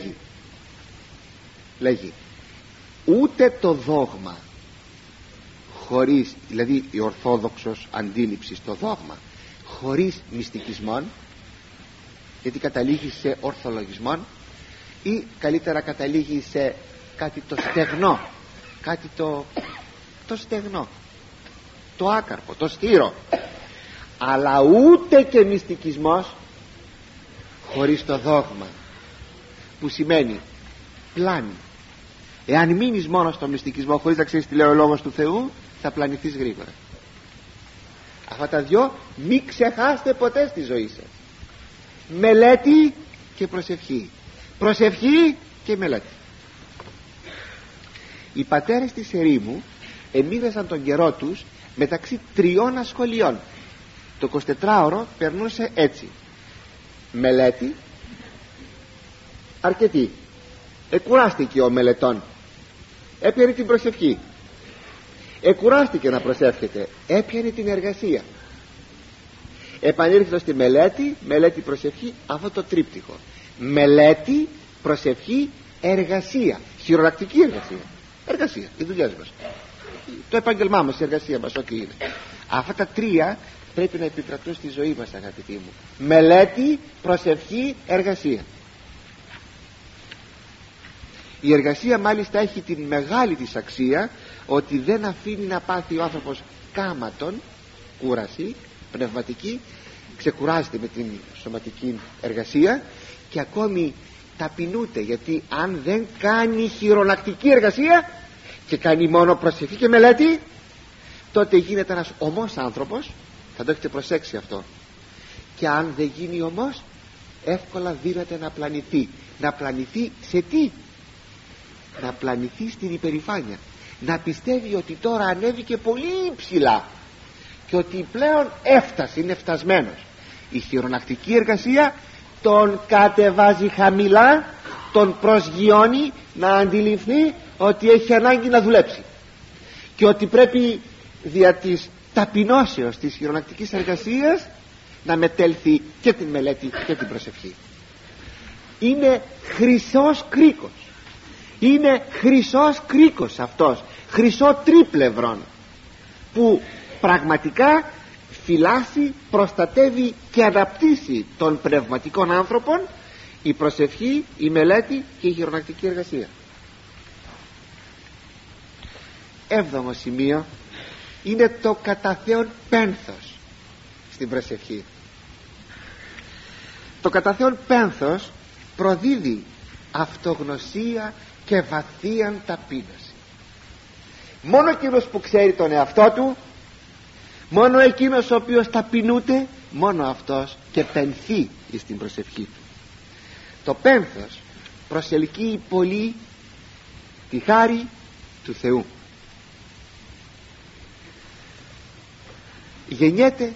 λέγει ούτε το δόγμα χωρίς, δηλαδή η ορθόδοξος αντίληψη στο δόγμα χωρίς μυστικισμόν, γιατί καταλήγει σε ορθολογισμόν, ή καλύτερα καταλήγει σε κάτι το στεγνό, κάτι το στεγνό, το άκαρπο, το στήρο. Αλλά ούτε και μυστικισμός χωρίς το δόγμα, που σημαίνει πλάνη. Εάν μείνεις μόνο στο μυστικισμό χωρίς να ξέρεις τι λέει ο Λόγος του Θεού, θα πλανηθείς γρήγορα. Αυτά τα δυο μη ξεχάσετε ποτέ στη ζωή σας. Μελέτη και προσευχή, προσευχή και μελέτη. Οι πατέρες της ερήμου εμίλεσαν τον καιρό τους μεταξύ τριών ασχολιών. Το 24ωρο περνούσε έτσι: μελέτη, αρκετή, εκουράστηκε ο μελετών, έπαιρνε την προσευχή, εκουράστηκε να προσεύχεται, έπαιρνε την εργασία, επανήλθε στη μελέτη, μελέτη, προσευχή, αυτό το τρίπτυχο: μελέτη, προσευχή, εργασία, χειρονακτική εργασία, εργασία, οι δουλειές μας, το επάγγελμά μας, η εργασία μας, ό,τι είναι. Αυτά τα τρία πρέπει να επικρατούν στη ζωή μας, αγαπητοί μου: μελέτη, προσευχή, εργασία. Η εργασία μάλιστα έχει την μεγάλη της αξία ότι δεν αφήνει να πάθει ο άνθρωπος κάματον, κούραση πνευματική, ξεκουράζεται με την σωματική εργασία και ακόμη ταπεινούται, γιατί αν δεν κάνει χειρονακτική εργασία και κάνει μόνο προσευχή και μελέτη, τότε γίνεται ένας ομός άνθρωπος. Θα το έχετε προσέξει αυτό. Και αν δεν γίνει ομός, εύκολα δύναται να πλανηθεί. Να πλανηθεί σε τι? Να πλανηθεί στην υπερηφάνεια, να πιστεύει ότι τώρα ανέβηκε πολύ ψηλά και ότι πλέον έφτασε, είναι φτασμένος. Η χειρονακτική εργασία τον κατεβάζει χαμηλά, τον προσγειώνει να αντιληφθεί ότι έχει ανάγκη να δουλέψει και ότι πρέπει δια της ταπεινώσεως της χειρονακτικής εργασίας να μετέλθει και την μελέτη και την προσευχή. Είναι χρυσός κρίκος, είναι χρυσός κρίκος αυτός, χρυσό τρίπλευρον, που πραγματικά φυλάσσει, προστατεύει και αναπτύσσει των πνευματικών άνθρωπων η προσευχή, η μελέτη και η χειρονακτική εργασία. Έβδομο σημείο είναι το κατά Θεόν πένθος στην προσευχή. Το κατά Θεόν πένθος προδίδει αυτογνωσία και βαθίαν ταπείνωση. Μόνο εκείνος που ξέρει τον εαυτό του, μόνο εκείνος ο οποίος ταπεινούται, μόνο αυτός και πενθεί στην προσευχή του. Το πένθος προσελκύει πολύ τη χάρη του Θεού. Γεννιέται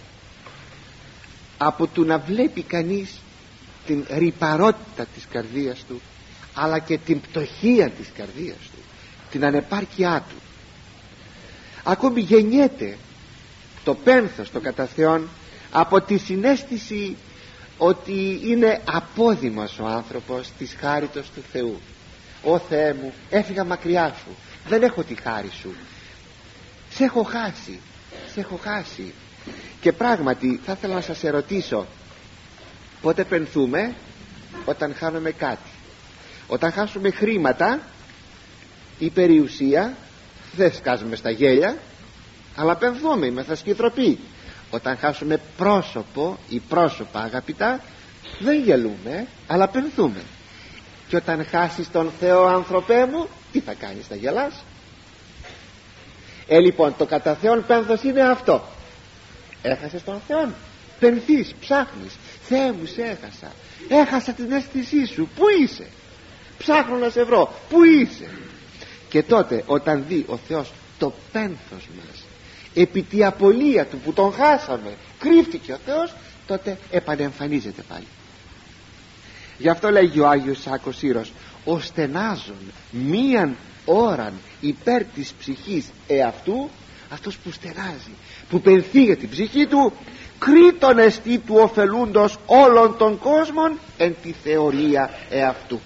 από το να βλέπει κανείς την ρυπαρότητα της καρδίας του, αλλά και την πτωχία της καρδίας του, την ανεπάρκειά του. Ακόμη γεννιέται το πένθος, το κατά Θεόν, από τη συναίσθηση ότι είναι απόδημος ο άνθρωπος της χάριτος του Θεού. Ω Θεέ μου, έφυγα μακριά σου, δεν έχω τη χάρη σου, σε έχω χάσει, σε έχω χάσει. Και πράγματι θα ήθελα να σας ερωτήσω, πότε πενθούμε? Όταν χάνουμε κάτι. Όταν χάσουμε χρήματα ή περιουσία, δεν σκάζουμε στα γέλια, αλλά πενθούμε, είμαστε σκυθροποί. Όταν χάσουμε πρόσωπο ή πρόσωπα, αγαπητά, δεν γελούμε, αλλά πενθούμε. Και όταν χάσεις τον Θεό, άνθρωπέ μου, τι θα κάνεις, θα γελάς? Λοιπόν, το κατά Θεόν πένθος είναι αυτό. Έχασες τον Θεό, πενθείς, ψάχνεις, Θεέ μου, σε έχασα, έχασα την αίσθησή σου, πού είσαι? Ψάχνω να σε βρω, πού είσαι? Και τότε όταν δει ο Θεός το πένθος μας, επί τη απολία του που τον χάσαμε, κρύφτηκε ο Θεός, τότε επανεμφανίζεται πάλι. Γι' αυτό λέγει ο Άγιος Σάκος Σύρος, ο στενάζων μίαν ώραν υπέρ της ψυχής εαυτού, αυτός που στενάζει, που πενθεί για την ψυχή του, κρίτον εστί του ωφελούντος όλων των κόσμων εν τη θεωρία εαυτού.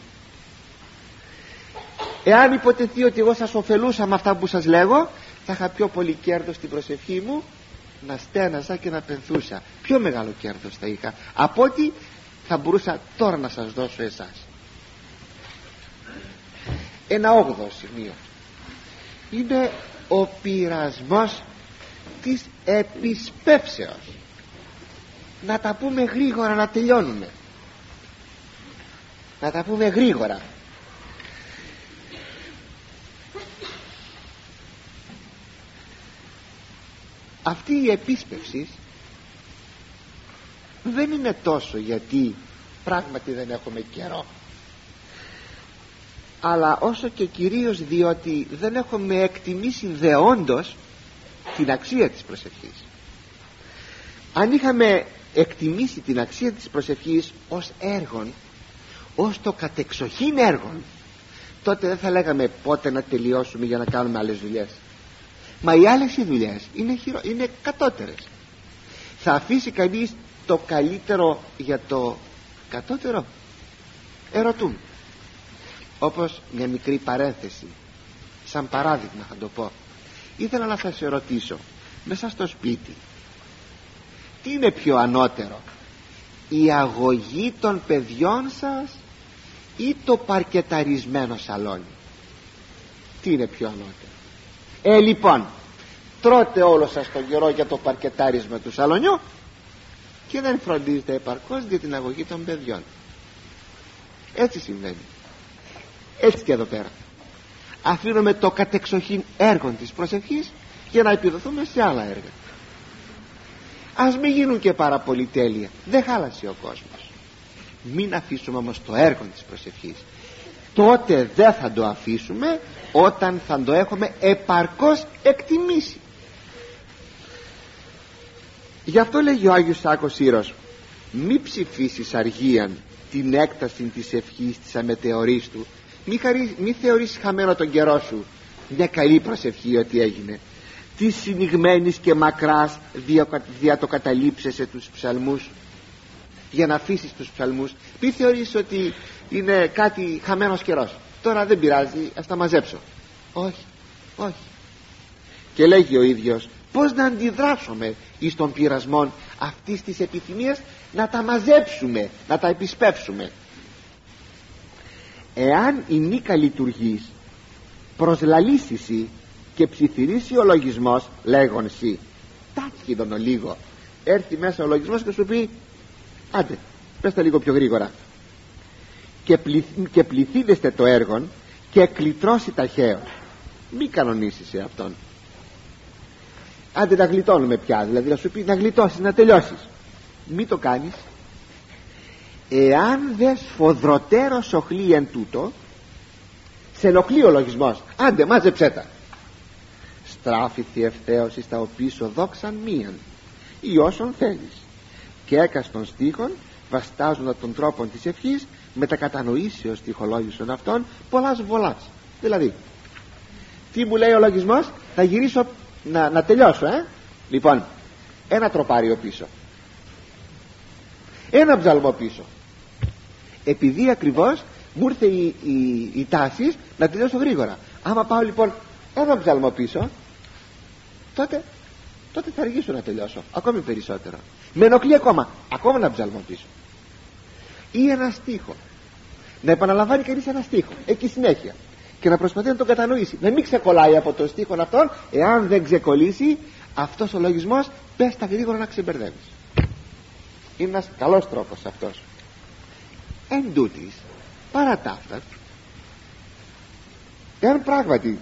Εάν υποτεθεί ότι εγώ σας ωφελούσα με αυτά που σας λέγω, θα είχα πιο πολύ κέρδος στην προσευχή μου, να στέναζα και να πενθούσα. Πιο μεγάλο κέρδος θα είχα από ότι θα μπορούσα τώρα να σας δώσω εσάς. Ένα 8ο σημείο είναι ο πειρασμός της επισπεύσεως. Να τα πούμε γρήγορα, να τελειώνουμε. Να τα πούμε γρήγορα. Αυτή η επίσπευση δεν είναι τόσο γιατί πράγματι δεν έχουμε καιρό, αλλά όσο και κυρίως διότι δεν έχουμε εκτιμήσει δεόντως την αξία της προσευχής. Αν είχαμε εκτιμήσει την αξία της προσευχής ως έργον, ως το κατεξοχήν έργον, τότε δεν θα λέγαμε πότε να τελειώσουμε για να κάνουμε άλλες δουλειές. Μα οι άλλες οι δουλειές είναι κατώτερες. Θα αφήσει κανείς το καλύτερο για το κατώτερο? Ερωτούν. Όπως μια μικρή παρένθεση, σαν παράδειγμα θα το πω, ήθελα να σας ερωτήσω, μέσα στο σπίτι τι είναι πιο ανώτερο, η αγωγή των παιδιών σας ή το παρκεταρισμένο σαλόνι? Τι είναι πιο ανώτερο? Λοιπόν, τρώτε όλο σας τον καιρό για το παρκετάρισμα του σαλονιού και δεν φροντίζετε επαρκώς για την αγωγή των παιδιών. Έτσι συμβαίνει. Έτσι και εδώ πέρα αφήνουμε το κατεξοχήν έργο της προσευχής για να επιδοθούμε σε άλλα έργα. Ας μην γίνουν και πάρα πολύ τέλεια, δεν χάλασε ο κόσμος. Μην αφήσουμε όμως το έργο της προσευχής. Τότε δεν θα το αφήσουμε όταν θα το έχουμε επαρκώς εκτιμήσει. Γι' αυτό λέγει ο Άγιος Σάκος Ήρος, μη ψηφίσεις αργίαν την έκταση της ευχής της αμετεωρής του. Μη θεωρείς χαμένο τον καιρό σου μια καλή προσευχή ότι έγινε, τη συνηγμένης και μακράς δια το καταλήψεσαι τους ψαλμούς, για να αφήσεις τους ψαλμούς. Μη θεωρείς ότι είναι κάτι χαμένος καιρός, τώρα δεν πειράζει, ας τα μαζέψω. Όχι, όχι. Και λέγει ο ίδιος, πώς να αντιδράσουμε εις των πειρασμών αυτής της επιθυμίας, να τα μαζέψουμε, να τα επισπεύσουμε. Εάν η νίκα λειτουργείς, προσλαλήσιση και ψιθυρίσει ο λογισμός, λέγον σι, τάσκηδον ο λίγο, έρθει μέσα ο λογισμός και σου πει, άντε πες τα λίγο πιο γρήγορα, και πληθύνεστε το έργον και κλητρώσει ταχαίως. Μη κανονίσεις σε αυτόν. Άντε να γλιτώνουμε πια, δηλαδή να σου πει να γλιτώσεις, να τελειώσεις. Μη το κάνεις. Εάν δε σφοδροτέρω σοχλεί εν τούτο, σε ενοχλεί ο λογισμός, άντε μάζεψέ τα. Στράφηθη ευθέως εις τα οπίσω δόξαν μίαν ή όσον θέλεις, και έκας των στίχων βαστάζοντα των τρόπων της ευχής, με τα κατανοήσεως στιχολόγησον αυτών πολλάς βολάς. Δηλαδή, τι μου λέει ο λογισμός? Θα γυρίσω να τελειώσω, Λοιπόν, ένα τροπάριο πίσω, ένα ψαλμό πίσω, επειδή ακριβώς μου ήρθε η τάση να τελειώσω γρήγορα. Άμα πάω λοιπόν ένα ψαλμό πίσω, τότε θα αργήσω να τελειώσω ακόμη περισσότερο. Με ενοχλεί ακόμα ένα ψαλμό πίσω. Ή ένα στίχο, να επαναλαμβάνει κανείς ένα στίχο εκεί συνέχεια και να προσπαθεί να τον κατανοήσει, να μην ξεκολλάει από το στίχο αυτόν. Εάν δεν ξεκολλήσει αυτός ο λογισμός, πες τα γρήγορα να ξεμπερδεύεις. Είναι ένας καλός τρόπος αυτός. Εν τούτοις, παρά τα αυτά, εάν πράγματι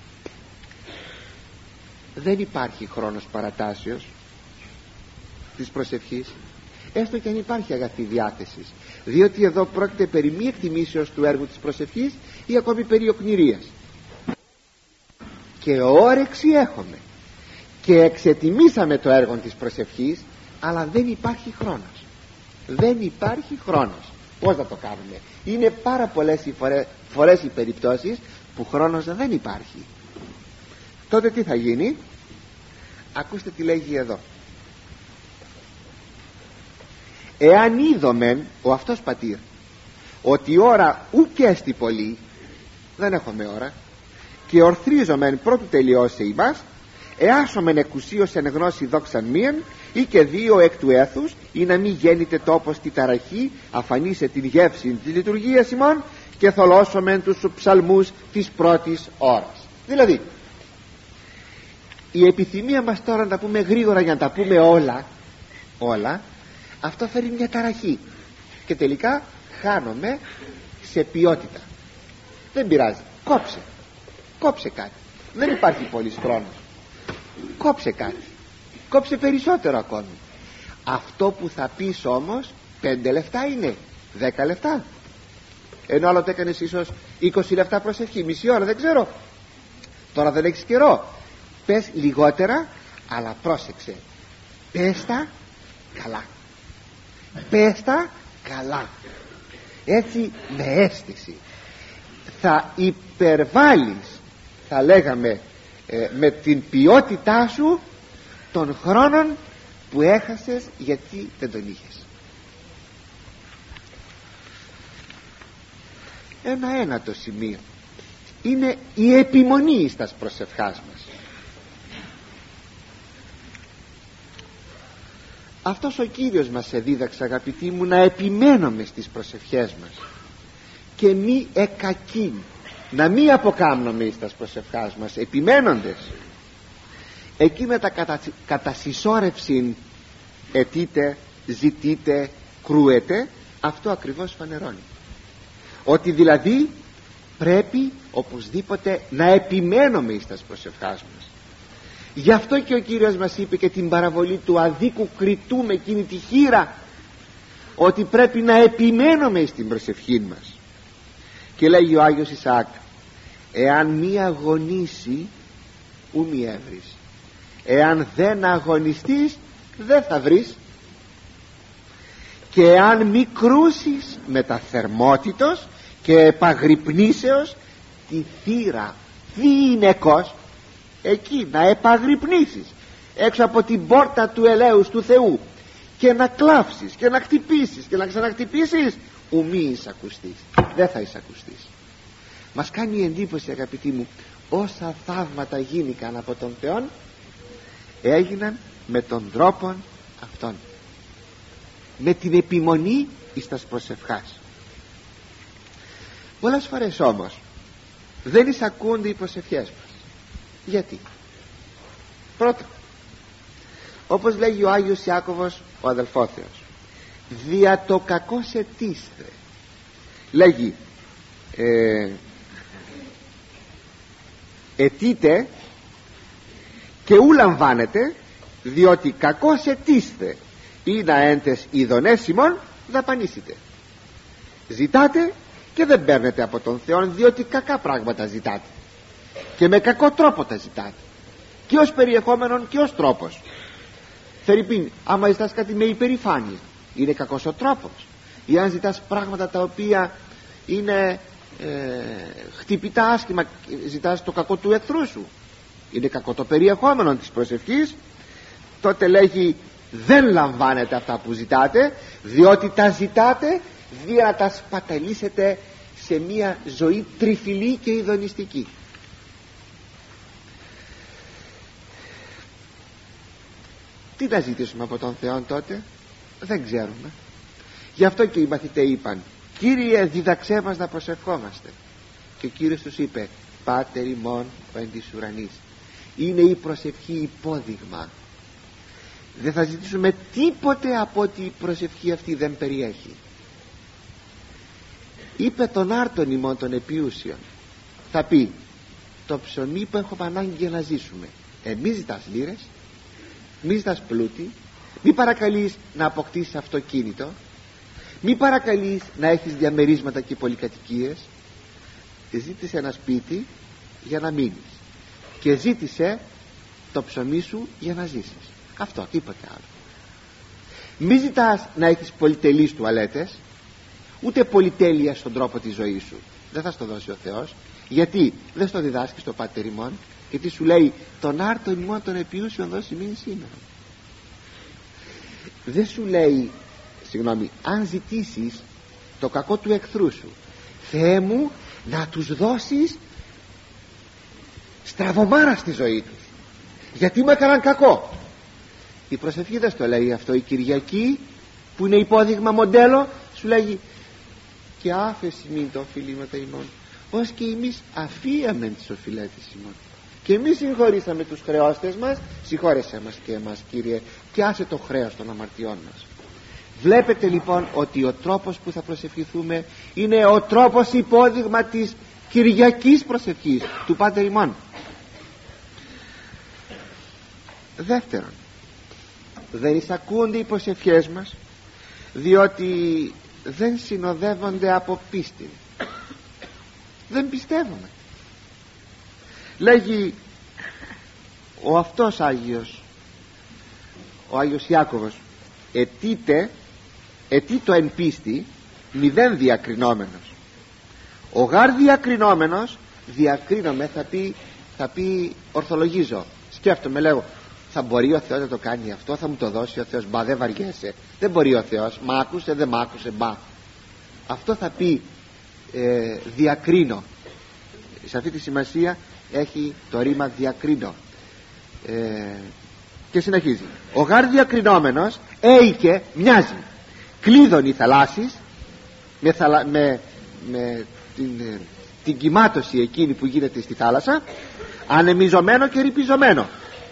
δεν υπάρχει χρόνος παρατάσεως της προσευχής, έστω και αν υπάρχει αγαθή διάθεση, διότι εδώ πρόκειται περί μη εκτιμήσεως του έργου της προσευχής ή ακόμη περί οκνηρίας, και όρεξη έχουμε και εξετιμήσαμε το έργο της προσευχής, αλλά δεν υπάρχει χρόνος. Δεν υπάρχει χρόνος. Πώς θα το κάνουμε? Είναι πάρα πολλές οι φορές οι περιπτώσεις που χρόνος δεν υπάρχει. Τότε τι θα γίνει? Ακούστε τι λέγει εδώ. Εάν είδομεν ο αυτός πατήρ ότι η ώρα ουκ έστι πολύ, δεν έχουμε ώρα, και ορθρίζομεν πρώτου τελειώσει ημάς, εάσομεν εκουσίως εν γνώση δόξαν μίαν, ή και δύο εκ του έθους, ή να μην γέννηται τόπος τη ταραχή, αφανίσε την γεύση της λειτουργίας ημών, και θολώσομεν τους ψαλμούς της πρώτης ώρας. Δηλαδή, η επιθυμία μας τώρα να τα πούμε γρήγορα για να τα πούμε όλα, αυτό φέρει μια ταραχή και τελικά χάνομαι σε ποιότητα. Δεν πειράζει, κόψε κάτι. Δεν υπάρχει πολύς χρόνος. Κόψε κάτι, κόψε περισσότερο ακόμη. Αυτό που θα πεις όμως 5 λεπτά είναι, 10 λεπτά, ενώ άλλο το έκανες ίσως 20 λεπτά προσευχή, μισή ώρα, δεν ξέρω. Τώρα δεν έχεις καιρό, πες λιγότερα, αλλά πρόσεξε, πες τα καλά, πες τα καλά, έτσι με αίσθηση. Θα υπερβάλλεις, θα λέγαμε, με την ποιότητά σου των χρόνων που έχασες γιατί δεν τον είχες. Ένα ένατο σημείο είναι η επιμονή στας προσευχάς μας. Αυτός ο Κύριος μας εδίδαξε, αγαπητοί μου, να επιμένουμε στις προσευχές μας και μη εκακήν, να μη αποκάμνουμε στας προσευχάς μας επιμένοντες. Εκεί με τα κατά συσσόρευσιν αιτείτε, ζητείτε, κρούετε, αυτό ακριβώς φανερώνει ότι δηλαδή πρέπει οπωσδήποτε να επιμένουμε στας προσευχάς μας. Γι' αυτό και ο Κύριος μας είπε και την παραβολή του αδίκου κριτού με εκείνη τη χείρα, ότι πρέπει να επιμένουμε στην προσευχή μας. Και λέγει ο Άγιος Ισαάκ, εάν μη αγωνίσει ου μη έβρεις, εάν δεν αγωνιστείς δεν θα βρεις, και εάν μη κρούσεις με τα θερμότητος και επαγρυπνήσεως τη θύρα διηνεκός, εκεί να επαγρυπνήσεις έξω από την πόρτα του ελέους του Θεού και να κλάψεις και να χτυπήσεις και να ξαναχτυπήσεις, ου μη εισακουστείς, δεν θα εισακουστείς. Μας κάνει εντύπωση, αγαπητοί μου, όσα θαύματα γίνηκαν από τον Θεό έγιναν με τον τρόπο αυτόν, με την επιμονή εις τας προσευχάς. Πολλές φορές όμως δεν εισακούνται οι προσευχές μας. Γιατί? Πρώτον, όπως λέγει ο Άγιος Ιάκωβος ο αδελφόθεος, δια το κακό σε τίστε, λέγει αιτείτε και ου λαμβάνετε, διότι κακό σε τίστε ή να έντες ειδονέσιμον δαπανίσετε. Ζητάτε και δεν παίρνετε από τον Θεό, διότι κακά πράγματα ζητάτε και με κακό τρόπο τα ζητάτε, και ως περιεχόμενον και ως τρόπος. Φερρυπίν, άμα ζητάς κάτι με υπερηφάνεια, είναι κακός ο τρόπος. Ή αν ζητάς πράγματα τα οποία είναι χτυπητά άσχημα, ζητάς το κακό του εχθρού σου, είναι κακό το περιεχόμενο της προσευχής. Τότε λέγει δεν λαμβάνετε αυτά που ζητάτε, διότι τα ζητάτε για να τα σπαταλήσετε σε μια ζωή τριφυλή και ειδονιστική. Τι να ζητήσουμε από τον Θεό τότε? Δεν ξέρουμε. Γι' αυτό και οι μαθητές είπαν, Κύριε, δίδαξέ μας να προσευχόμαστε. Και ο Κύριος τους είπε, Πάτερ ημών που εν της ουρανής. Είναι η προσευχή υπόδειγμα. Δεν θα ζητήσουμε τίποτε από ό,τι η προσευχή αυτή δεν περιέχει. Είπε τον άρτον ημών των επιούσιων, θα πει, το ψωμί που έχουμε ανάγκη για να ζήσουμε, μη ζητάς λίρες, μη ζητάς πλούτη, μη παρακαλείς να αποκτήσεις αυτοκίνητο, μη παρακαλείς να έχεις διαμερίσματα και πολυκατοικίες. Ζήτησε ένα σπίτι για να μείνεις και ζήτησε το ψωμί σου για να ζήσεις. Αυτό, τίποτε άλλο. Μη ζητάς να έχεις πολυτελείς τουαλέτες, ούτε πολυτέλεια στον τρόπο της ζωής σου. Δεν θα στο δώσει ο Θεός. Γιατί δεν στο διδάσκει στο Πάτερ ημών? Γιατί σου λέει τον άρτον ημών των επιούσιων δώσει μην σήμερα. Δεν σου λέει, συγγνώμη, αν ζητήσεις το κακό του εχθρού σου, Θεέ μου να τους δώσεις στραβωμάρα στη ζωή τους, γιατί μου έκαναν κακό. Η προσευχή δεν στο λέει αυτό. Η Κυριακή που είναι υπόδειγμα μοντέλο σου λέγει, και άφεση μην το οφειλήματα ημών, ως και εμείς αφίαμεν τις οφειλέτες ημών. Και εμείς συγχωρήσαμε τους χρεώστες μας, συγχώρεσέ μας και εμάς, Κύριε, και άσε το χρέος των αμαρτιών μας. Βλέπετε λοιπόν ότι ο τρόπος που θα προσευχηθούμε είναι ο τρόπος υπόδειγμα της Κυριακής προσευχής του Πάτερ ημών. Δεύτερον, δεν εισακούνται οι προσευχές μας διότι δεν συνοδεύονται από πίστη. Δεν πιστεύουμε. Λέγει ο αυτός Άγιος, ο Άγιος Ιάκωβος, ετήτο εν πίστη μηδέν διακρινόμενος. Ο γάρ διακρινόμενος, διακρίνομαι, θα πει ορθολογίζω, σκέφτομαι, λέγω, θα μπορεί ο Θεός να το κάνει αυτό, θα μου το δώσει ο Θεός, μπα, δεν βαριέσαι, δεν μπορεί ο Θεός, μ' άκουσε, δεν μ' άκουσε, μπα. Αυτό θα πει διακρίνω. Σε αυτή τη σημασία έχει το ρήμα διακρίνω. Και συνεχίζει, ο γάρ διακρινόμενος έικε, μοιάζει κλείδων οι θαλάσσης με την κυμάτωση εκείνη που γίνεται στη θάλασσα, ανεμιζωμένο και ρυπιζωμένο.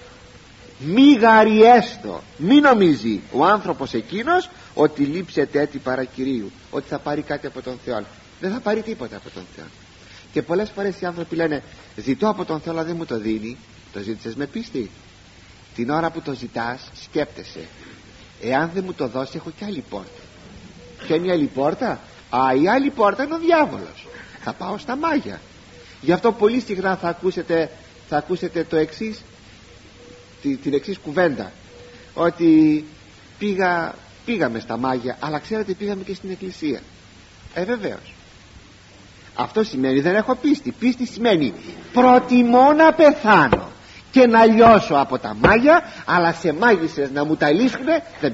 Μη γαριέστο, μη νομίζει ο άνθρωπος εκείνος ότι λείψεται έτη παρακυρίου, ότι θα πάρει κάτι από τον Θεό. Δεν θα πάρει τίποτα από τον Θεό. Και πολλές φορές οι άνθρωποι λένε, ζητώ από τον Θεό αλλά δεν μου το δίνει. Το ζήτησες με πίστη? Την ώρα που το ζητάς σκέπτεσαι, εάν δεν μου το δώσει έχω κι άλλη πόρτα. Ποια είναι η άλλη πόρτα? Η άλλη πόρτα είναι ο διάβολος. Θα πάω στα μάγια. Γι' αυτό πολύ συχνά θα ακούσετε το εξής, την εξής κουβέντα, ότι πήγαμε στα μάγια, αλλά ξέρετε πήγαμε και στην εκκλησία. Βεβαίως. Αυτό σημαίνει δεν έχω πίστη. Πίστη σημαίνει προτιμώ να πεθάνω και να λιώσω από τα μάγια, αλλά σε μάγισσες να μου τα λύσουνε δεν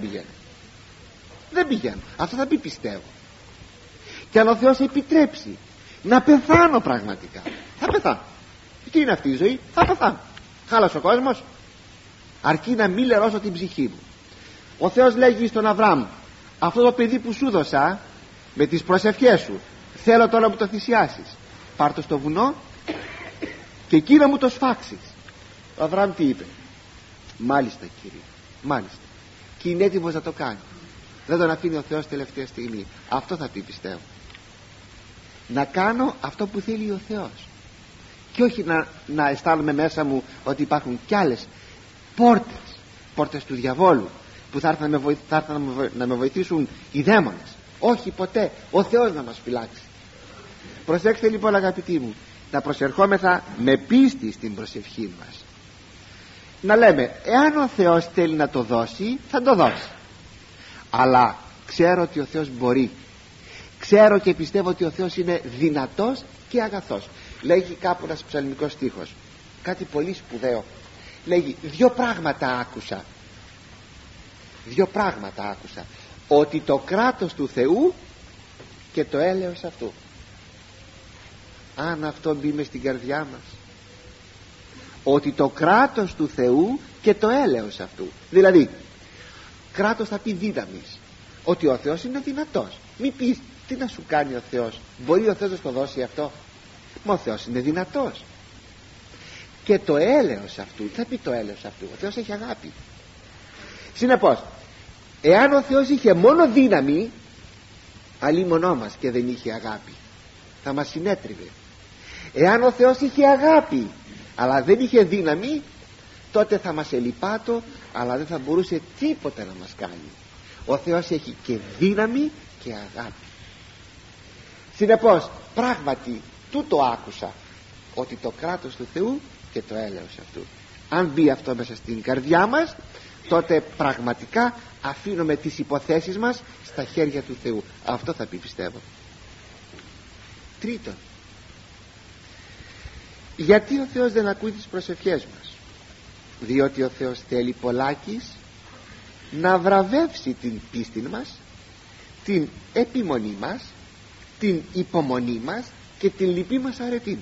πηγαίνω. Αυτό θα πει πιστεύω. Και αν ο Θεός επιτρέψει να πεθάνω πραγματικά, θα πεθάνω. Τι είναι αυτή η ζωή? Θα πεθάνω. Χάλασε ο κόσμος, αρκεί να μην λερώσω την ψυχή μου. Ο Θεός λέγει στον Αβραάμ, αυτό το παιδί που σου δώσα με τις προσευχές σου, θέλω τώρα να μου το θυσιάσεις. Πάρ' το στο βουνό και εκεί να μου το σφάξεις. Ο Αβραάμ τι είπε? Μάλιστα Κύριε, μάλιστα. Και είναι έτοιμος να το κάνει. Δεν τον αφήνει ο Θεός τελευταία στιγμή. Αυτό θα πει πιστεύω. Να κάνω αυτό που θέλει ο Θεός, και όχι να αισθάνομαι μέσα μου ότι υπάρχουν κι άλλες πόρτες του διαβόλου που θα έρθουν να με βοηθήσουν οι δαίμονες. Όχι ποτέ. Ο Θεός να μας φυλάξει. Προσέξτε λοιπόν αγαπητοί μου, να προσερχόμεθα με πίστη στην προσευχή μας. Να λέμε, εάν ο Θεός θέλει να το δώσει, θα το δώσει. Αλλά ξέρω ότι ο Θεός μπορεί. Ξέρω και πιστεύω ότι ο Θεός είναι δυνατός και αγαθός. Λέγει κάπου ένας ψαλμικός στίχος, κάτι πολύ σπουδαίο. Λέγει, δύο πράγματα άκουσα. Ότι το κράτος του Θεού και το έλεος αυτού. Αν αυτό μπει μες στην καρδιά μας, ότι το κράτος του Θεού και το έλεος αυτού, δηλαδή κράτος θα πει δύναμης, ότι ο Θεός είναι δυνατός. Μη πεις τι να σου κάνει ο Θεός, μπορεί ο Θεός να σου το δώσει αυτό? Μα ο Θεός είναι δυνατός. Και το έλεος αυτού, τι θα πει το έλεος αυτού? Ο Θεός έχει αγάπη. Συνεπώς, εάν ο Θεός είχε μόνο δύναμη, αλίμονό μας και δεν είχε αγάπη, θα μας συνέτριβε. Εάν ο Θεός είχε αγάπη αλλά δεν είχε δύναμη, τότε θα μας ελυπάτω, αλλά δεν θα μπορούσε τίποτα να μας κάνει. Ο Θεός έχει και δύναμη και αγάπη. Συνεπώς πράγματι τούτο άκουσα, ότι το κράτος του Θεού και το έλεος αυτού. Αν μπει αυτό μέσα στην καρδιά μας, τότε πραγματικά αφήνουμε τις υποθέσεις μας στα χέρια του Θεού. Αυτό θα πει πιστεύω. Τρίτον, γιατί ο Θεός δεν ακούει τις προσευχές μας? Διότι ο Θεός θέλει πολλάκις να βραβεύσει την πίστη μας, την επιμονή μας, την υπομονή μας και την λυπή μας αρετή.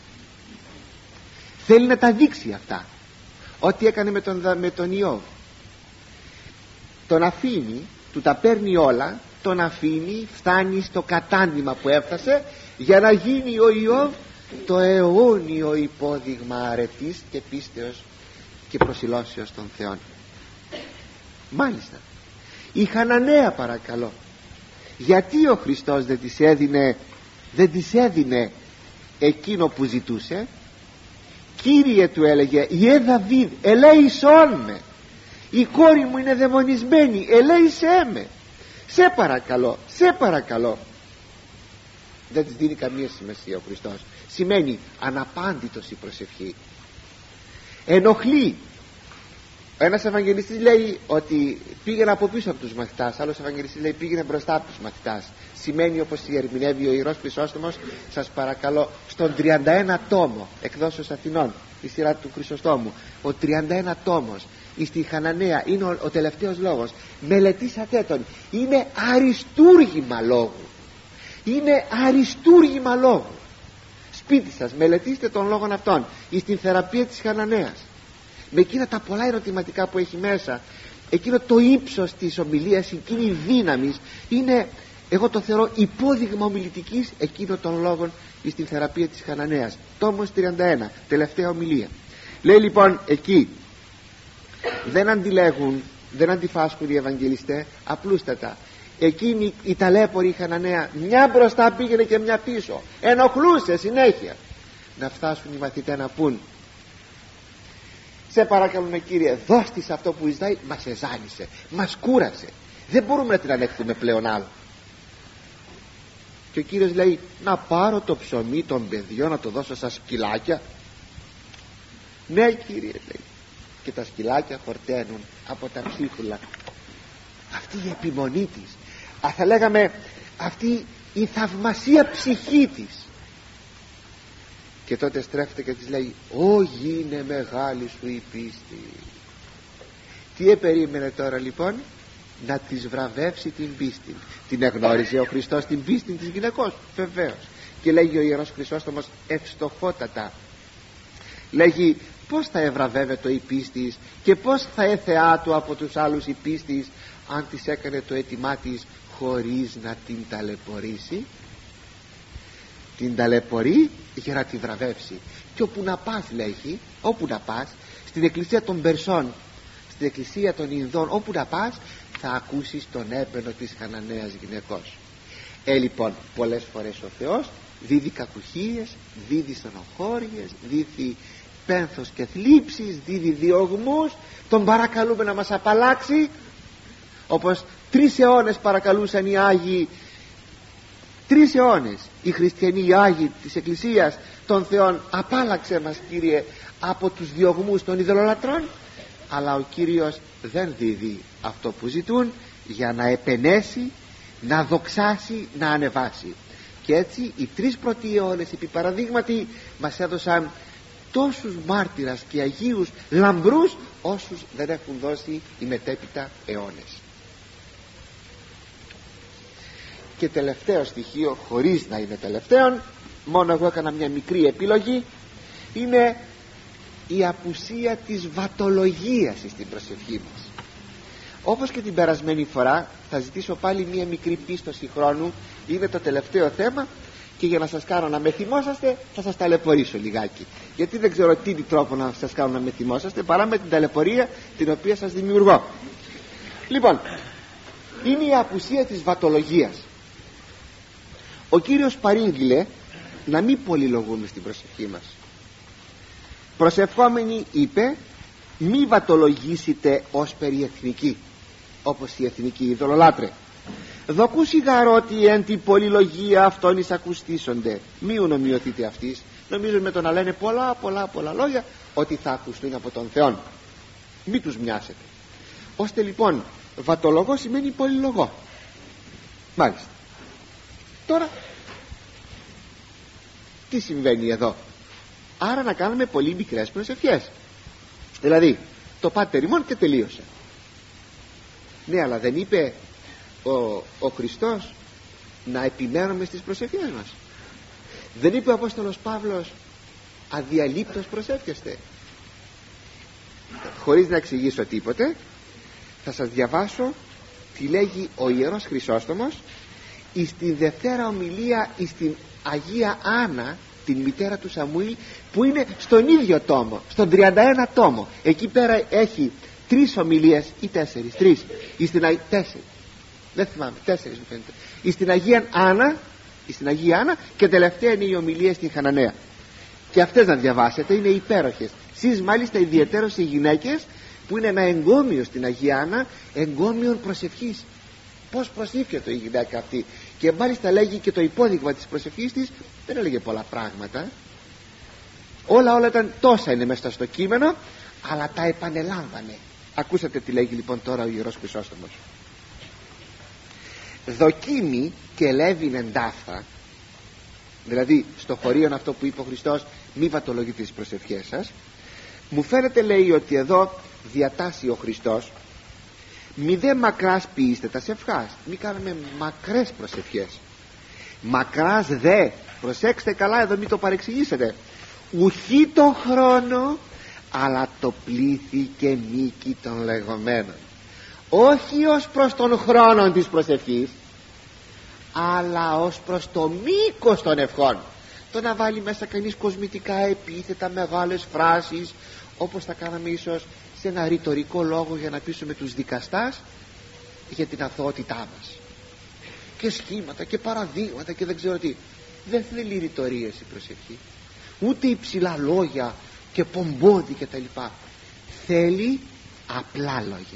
Θέλει να τα δείξει αυτά. Ό,τι έκανε με τον Ιώβ, τον αφήνει, του τα παίρνει όλα, τον αφήνει, φτάνει στο κατάντημα που έφτασε, για να γίνει ο Ιώβ το αιώνιο υπόδειγμα αρετής και πίστεως και προσιλώσεως των Θεών. Μάλιστα, η Χαναναία παρακαλώ, γιατί ο Χριστός δεν της έδινε εκείνο που ζητούσε? Κύριε, του έλεγε, «Ιε Δαβίδ, ελέησόν με, η κόρη μου είναι δαιμονισμένη, ελέησέ με, σε παρακαλώ». Δεν της δίνει καμία σημασία ο Χριστός. Σημαίνει αναπάντητος η προσευχή. Ενοχλεί ένας Ευαγγελιστής λέει ότι πήγαινε από πίσω από τους μαθητάς, άλλος Ευαγγελιστής λέει πήγαινε μπροστά από τους μαθητάς. Σημαίνει, όπως η ερμηνεύει ο Ιερός Χρυσόστομος, σας παρακαλώ, στον 31 τόμο εκδόσεως Αθηνών, η σειρά του Χρυσοστόμου, ο 31 τόμος στη Χαναναία είναι ο τελευταίος λόγος. Μελετήσατε τον, είναι αριστούργημα λόγου, είναι αριστούργημα λόγου. Σπίτι σας μελετήστε τον λόγον αυτόν στην θεραπεία της Χαναναίας, με εκείνα τα πολλά ερωτηματικά που έχει μέσα, εκείνο το ύψος της ομιλίας, εκείνη η δύναμη, είναι, εγώ το θεωρώ, υπόδειγμα ομιλητικής εκείνο των λόγων στην θεραπεία της Χαναναίας. Τόμος 31, τελευταία ομιλία. Λέει λοιπόν εκεί, δεν αντιλέγουν, δεν αντιφάσκουν οι Ευαγγελιστές, απλούστατα. Εκείνη η ταλέπορη Χαναναία, μια μπροστά πήγαινε και μια πίσω, ενοχλούσε συνέχεια. Να φτάσουν οι μαθητές να πούν, σε παρακαλούμε Κύριε, δώσ' της αυτό που ζητάει, μας εζάνισε, μας κούρασε, δεν μπορούμε να την ανέχθουμε πλέον άλλο. Και ο Κύριος λέει, να πάρω το ψωμί των παιδιών να το δώσω στα σκυλάκια? Ναι Κύριε, λέει. Και τα σκυλάκια χορταίνουν από τα ψίχουλα. Αυτή η επιμονή της, θα λέγαμε αυτή η θαυμασία ψυχή της. Και τότε στρέφεται και της λέει, «Ω γίνε μεγάλη σου η πίστη». Τι επερίμενε τώρα λοιπόν? Να της βραβεύσει την πίστη. Την εγνώριζε ο Χριστός την πίστη της γυναικός? Βεβαίως. Και λέγει ο Ιερός Χρυσόστομος ευστοχότατα, λέγει, πώς θα ευραβεύεται η πίστη και πώς θα έθεά του από τους άλλους η πίστη αν της έκανε το αίτημά της χωρίς να την ταλαιπωρήσει? Την ταλαιπωρεί για να τη βραβεύσει. Και όπου να πας, λέγει, όπου να πας, στην εκκλησία των Περσών, στην εκκλησία των Ινδών, όπου να πας θα ακούσεις τον έπαινο της Χαναναίας γυναικός. Λοιπόν, πολλές φορές ο Θεός δίδει κακουχίες, δίδει στενοχώριες, δίδει πένθος και θλίψεις, δίδει διωγμούς, τον παρακαλούμε να μας απαλλάξει, όπως 3 αιώνες παρακαλούσαν οι Άγιοι, 3 αιώνες οι χριστιανοί, οι Άγιοι της Εκκλησίας των Θεών, απάλλαξε μας Κύριε από τους διωγμούς των ειδωλολατρών. Αλλά ο Κύριος δεν δίδει αυτό που ζητούν, για να επενέσει, να δοξάσει, να ανεβάσει. Και έτσι οι 3 πρώτοι αιώνες επί παραδείγματι μας έδωσαν τόσους μάρτυρας και αγίους λαμπρούς όσους δεν έχουν δώσει οι μετέπειτα αιώνες. Και τελευταίο στοιχείο, χωρίς να είναι τελευταίο, μόνο εγώ έκανα μια μικρή επιλογή, είναι η απουσία της βατολογίας στην προσευχή μας. Όπως και την περασμένη φορά, θα ζητήσω πάλι μια μικρή πίστοση χρόνου, είναι το τελευταίο θέμα, και για να σας κάνω να με θυμόσαστε θα σας ταλαιπωρήσω λιγάκι, γιατί δεν ξέρω τι τρόπο να σας κάνω να με θυμόσαστε παρά με την ταλαιπωρία την οποία σας δημιουργώ. Λοιπόν, είναι η απουσία της βατολογίας. Ο Κύριος παρήγγειλε να μην πολυλογούμε στην προσευχή μας. Προσευχόμενοι είπε, μη βατολογήσετε ως περί εθνική, όπως οι εθνικοί ειδωλολάτρε. Δοκού σιγαρό ότι εν την πολυλογία αυτών εισακουστήσονται. Μη ονομιωθείτε αυτής. Νομίζω με το να λένε πολλά λόγια ότι θα ακουστούν από τον Θεό. Μη τους μοιάσετε. Ώστε λοιπόν βατολογό σημαίνει πολυλογό. Μάλιστα. Τώρα τι συμβαίνει εδώ? Άρα να κάνουμε πολύ μικρές προσευχές, δηλαδή το Πάτερ ημών και τελείωσε. Ναι, αλλά δεν είπε ο Χριστός να επιμένουμε στις προσευχές μας? Δεν είπε ο Απόστολος Παύλος αδιαλείπτως προσεύχεστε? Χωρίς να εξηγήσω τίποτε, θα σας διαβάσω τι λέγει ο Ιερός Χρυσόστομος στη δευτέρα ομιλία στην Αγία Άννα, την μητέρα του Σαμουήλ, που είναι στον ίδιο τόμο, στον 31 τόμο. Εκεί πέρα έχει 3 ομιλίες ή 4, 3 δεν θυμάμαι, 4 μου φαίνεται, στην Αγία Άννα, και τελευταία είναι η ομιλία στην Χαναναία. Και αυτές να διαβάσετε, είναι υπέροχες. Σεις μάλιστα ιδιαιτέρως οι γυναίκες, που είναι ένα εγκόμιο στην Αγία Άννα, εγκόμιον προσευχής. Πώς προσήφιατο η γυναίκα αυτή, και μάλιστα λέγει και το υπόδειγμα της προσευχής της, δεν έλεγε πολλά πράγματα, όλα ήταν, τόσα είναι μέσα στο κείμενο, αλλά τα επανελάμβανε Ακούσατε τι λέγει λοιπόν τώρα ο Ιερός Χρυσόστομος. Δοκίμη και λέβην εντάφθα, δηλαδή στο χωρίον αυτό που είπε ο Χριστός, μη βατολογείτε τις προσευχές σας. Μου φαίνεται, λέει, ότι εδώ διατάσσει ο Χριστός, μη δε μακράς ποιήστε τα σευχάς, μη κάνουμε μακρές προσευχές. Μακράς δε, προσέξτε καλά εδώ, μην το παρεξηγήσετε, ουχή το χρόνο αλλά το πλήθη και νίκη των λεγόμενων. Όχι ως προς τον χρόνο της προσευχής, αλλά ως προς το μήκος των ευχών. Το να βάλει μέσα κανείς κοσμητικά επίθετα, μεγάλες φράσεις, όπως θα κάναμε ίσως σε ένα ρητορικό λόγο για να πείσουμε τους δικαστάς για την αθωότητά μας, και σχήματα και παραδείγματα και δεν ξέρω τι. Δεν θέλει ρητορίες η προσευχή, ούτε υψηλά λόγια και πομπόδι και τα λοιπά. Θέλει απλά λόγια.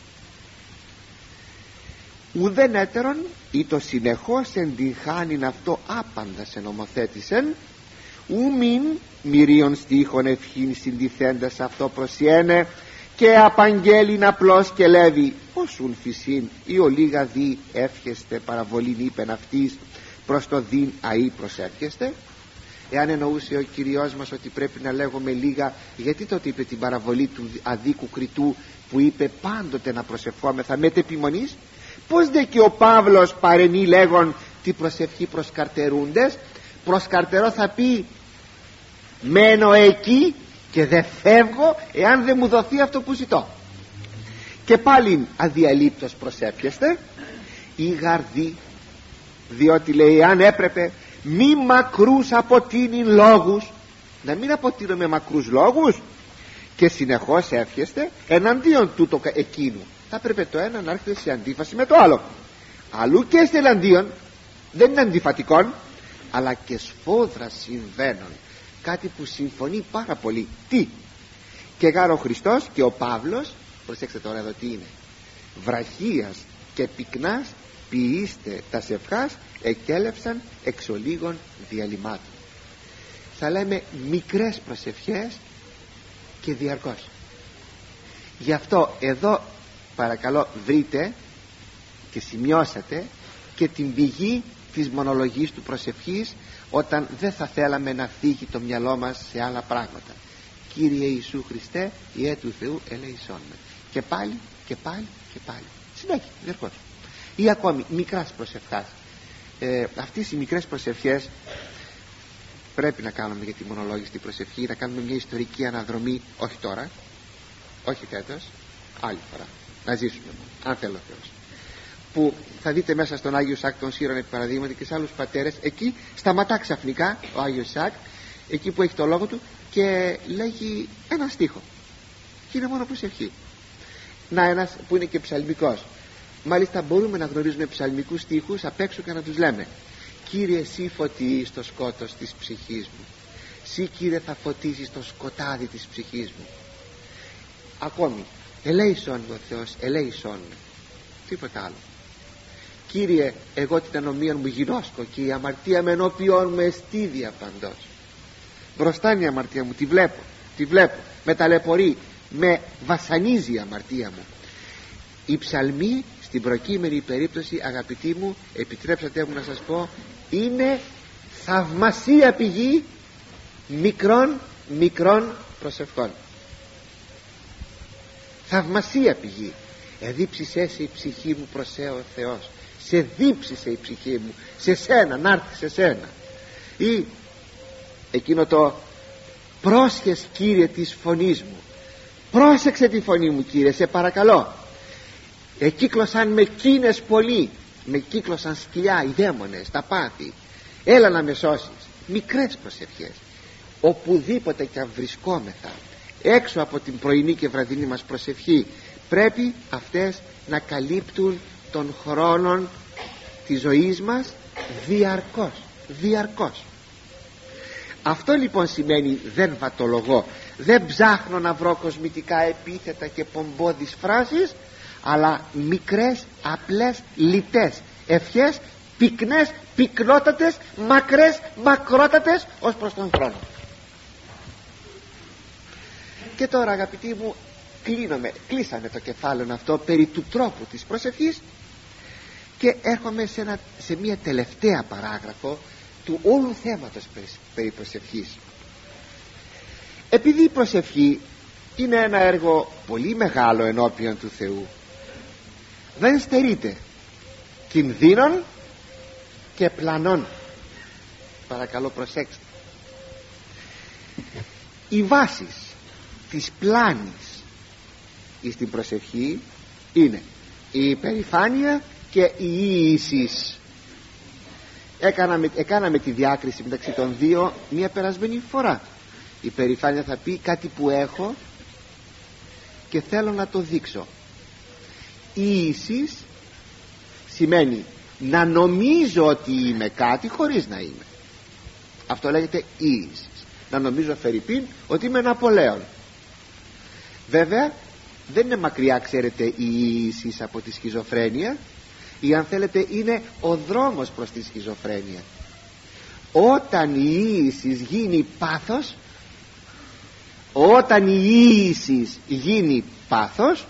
Ουδέν έτερον ή το συνεχώς εντυχάνειν αυτό άπαντα σε νομοθέτησεν, ου μην μυρίων στίχων ευχήν συντιθέντας αυτό προσιένε και απαγγέλιν απλώς και λέβει όσουν φυσίν ή ο λίγα δι εύχεστε παραβολήν είπεν αυτής προς το διν αΐ προσεύχεστε. Εάν εννοούσε ο Κυριός μας ότι πρέπει να λέγουμε λίγα, γιατί τότε είπε την παραβολή του αδίκου κριτού που είπε πάντοτε να προσευχόμεθα μετ' επιμονής? Πως δε και ο Παύλος παρενεί λέγον τη προσευχή προς καρτερούντες? Προς καρτερό θα πει μένω εκεί και δεν φεύγω εάν δεν μου δοθεί αυτό που ζητώ. Και πάλι αδιαλείπτως προσεύχεστε ή γαρδί, διότι λέει αν έπρεπε μη μακρούς αποτείνει λόγους, να μην αποτείνω με μακρούς λόγους, και συνεχώς εύχεστε εναντίον τούτο εκείνου. Θα πρέπει το ένα να έρχεται σε αντίφαση με το άλλο. Αλλού και σε εναντίον, δεν είναι αντιφατικόν, αλλά και σφόδρα συμβαίνουν, κάτι που συμφωνεί πάρα πολύ. Τι? Και γάρο ο Χριστός και ο Παύλος, προσέξτε τώρα εδώ τι είναι, βραχίας και πυκνάς ποιήστε τα σευχάς εκέλευσαν εξ ολίγων διαλυμάτων. Θα λέμε μικρές προσευχές και διαρκώς. Γι' αυτό εδώ παρακαλώ βρείτε και σημειώσατε και την πηγή της μονολογής του προσευχής, όταν δεν θα θέλαμε να φύγει το μυαλό μας σε άλλα πράγματα. Κύριε Ιησού Χριστέ, Υιέ του Θεού ελεησόν με. Και πάλι και πάλι και πάλι, συνέχεια, διαρκώς. Ή ακόμη μικράς προσευχάς. Αυτές οι μικρές προσευχές πρέπει να κάνουμε για τη μονολόγιστη προσευχή, να κάνουμε μια ιστορική αναδρομή, όχι τώρα, όχι φέτος, άλλη φορά, να ζήσουμε αν θέλω ο Θεός, που θα δείτε μέσα στον Άγιο Ισαάκ των Σύρων επί παραδείγματι και σε άλλους πατέρες. Εκεί σταματά ξαφνικά ο Άγιος Ισαάκ, εκεί που έχει το λόγο του, και λέγει ένα στίχο και είναι μόνο προσευχή. Να, ένας που είναι και ψαλμικός. Μάλιστα μπορούμε να γνωρίζουμε ψαλμικούς στίχους απ' έξω και να τους λέμε. Κύριε, εσύ φωτίεις το σκότος της ψυχής μου, εσύ Κύριε θα φωτίσεις το σκοτάδι της ψυχής μου. Ακόμη, ελέησον ο Θεός, ελέησον, τίποτα άλλο. Κύριε, εγώ την ανομία μου γινώσκω και η αμαρτία με ενώπιόν μου εστίδια παντός. Μπροστά είναι η αμαρτία μου, τη βλέπω, με ταλαιπωρεί, με βασανίζει η αμαρτία μου. Οι ψαλμοί στην προκείμενη περίπτωση, αγαπητοί μου, επιτρέψατε μου να σας είναι θαυμασία πηγή μικρών προσευχών. Θαυμασία πηγή. Εδίψησέ σε η ψυχή μου προς ο Θεός, σε δίψησε η ψυχή μου σε σένα, να έρθει σε σένα. Ή εκείνο το πρόσχες Κύριε της φωνής μου, πρόσεξε τη φωνή μου Κύριε, σε παρακαλώ. Εκύκλωσαν με κίνες πολύ, με κύκλωσαν σκυλιά οι δαίμονες, τα πάθη, έλα να με σώσεις. Μικρές προσευχές, οπουδήποτε και αν βρισκόμεθα, έξω από την πρωινή και βραδινή μας προσευχή, πρέπει αυτές να καλύπτουν των χρόνων της ζωής μας διαρκώς. Αυτό λοιπόν σημαίνει δεν βατολογώ, δεν ψάχνω να βρω κοσμητικά επίθετα και πομπώδεις φράσεις, αλλά μικρές, απλές, λιτές ευχές, πυκνές, πυκνότατες, μακρές, μακρότατες ως προς τον χρόνο. Και τώρα αγαπητοί μου, κλείσαμε το κεφάλαιο αυτό περί του τρόπου της προσευχής και έρχομαι σε μια τελευταία παράγραφο του όλου θέματος περί προσευχής. Επειδή η προσευχή είναι ένα έργο πολύ μεγάλο ενώπιον του Θεού, δεν στερείται κινδύνων και πλανών. Παρακαλώ προσέξτε, οι βάσεις της πλάνης στην προσευχή είναι η υπερηφάνεια και η ίησις. Έκαναμε τη διάκριση μεταξύ των δύο μια περασμένη φορά. Η υπερηφάνεια θα πει κάτι που έχω και θέλω να το δείξω. Η ίησις σημαίνει να νομίζω ότι είμαι κάτι χωρίς να είμαι. Αυτό λέγεται ίησις. Να νομίζω φερειπίν ότι είμαι Ναπολέον. Βέβαια δεν είναι μακριά, ξέρετε, η ίησις από τη σχιζοφρένεια, ή αν θέλετε είναι ο δρόμος προς τη σχιζοφρένεια. Όταν η ίησις γίνει πάθος, όταν η ίησις γίνει πάθος,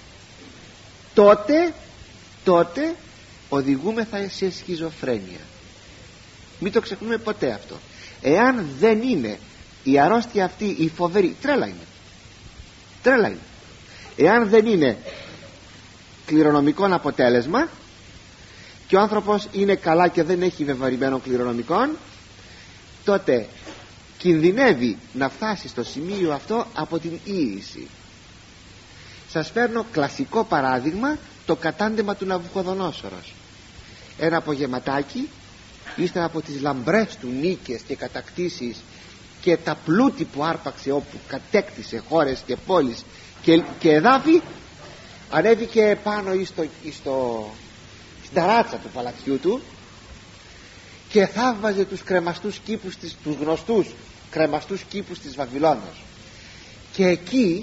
τότε οδηγούμεθα σε σχιζοφρένεια. Μην το ξεχνούμε ποτέ αυτό. Εάν δεν είναι η αρρώστια αυτή η φοβερή, τρέλα είναι, εάν δεν είναι κληρονομικό αποτέλεσμα και ο άνθρωπος είναι καλά και δεν έχει βεβαρημένο κληρονομικό, τότε κινδυνεύει να φτάσει στο σημείο αυτό από την ίηση. Σας φέρνω κλασικό παράδειγμα, το κατάντεμα του Ναβουχοδονόσορος. Ένα απογευματάκι, ύστερα από τις λαμπρές του νίκες και κατακτήσεις και τα πλούτη που άρπαξε, όπου κατέκτησε χώρες και πόλεις και εδάφη, ανέβηκε πάνω στην ταράτσα του παλατιού του και θαύμαζε τους κρεμαστούς κήπους τους γνωστούς κρεμαστούς κήπους της Βαβυλώνος. Και εκεί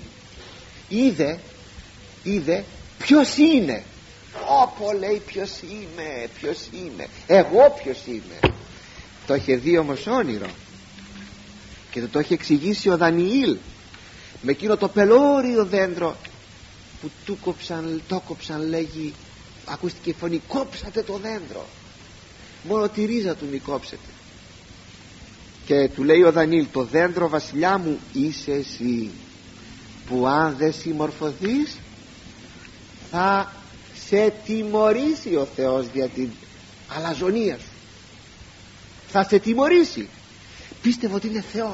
είδε ποιος είναι. Όπο, λέει, ποιος είμαι, εγώ ποιος είμαι. Το είχε δει όμως όνειρο και το είχε εξηγήσει ο Δανιήλ με εκείνο το πελώριο δέντρο που το κόψαν, λέγει, ακούστηκε η φωνή, κόψατε το δέντρο, μόνο τη ρίζα του μη κόψετε. Και του λέει ο Δανιήλ, το δέντρο, βασιλιά μου, είσαι εσύ, που αν δεν συμμορφωθείς θα σε τιμωρήσει ο Θεός για την αλαζονία σου, θα σε τιμωρήσει. Πίστευε ότι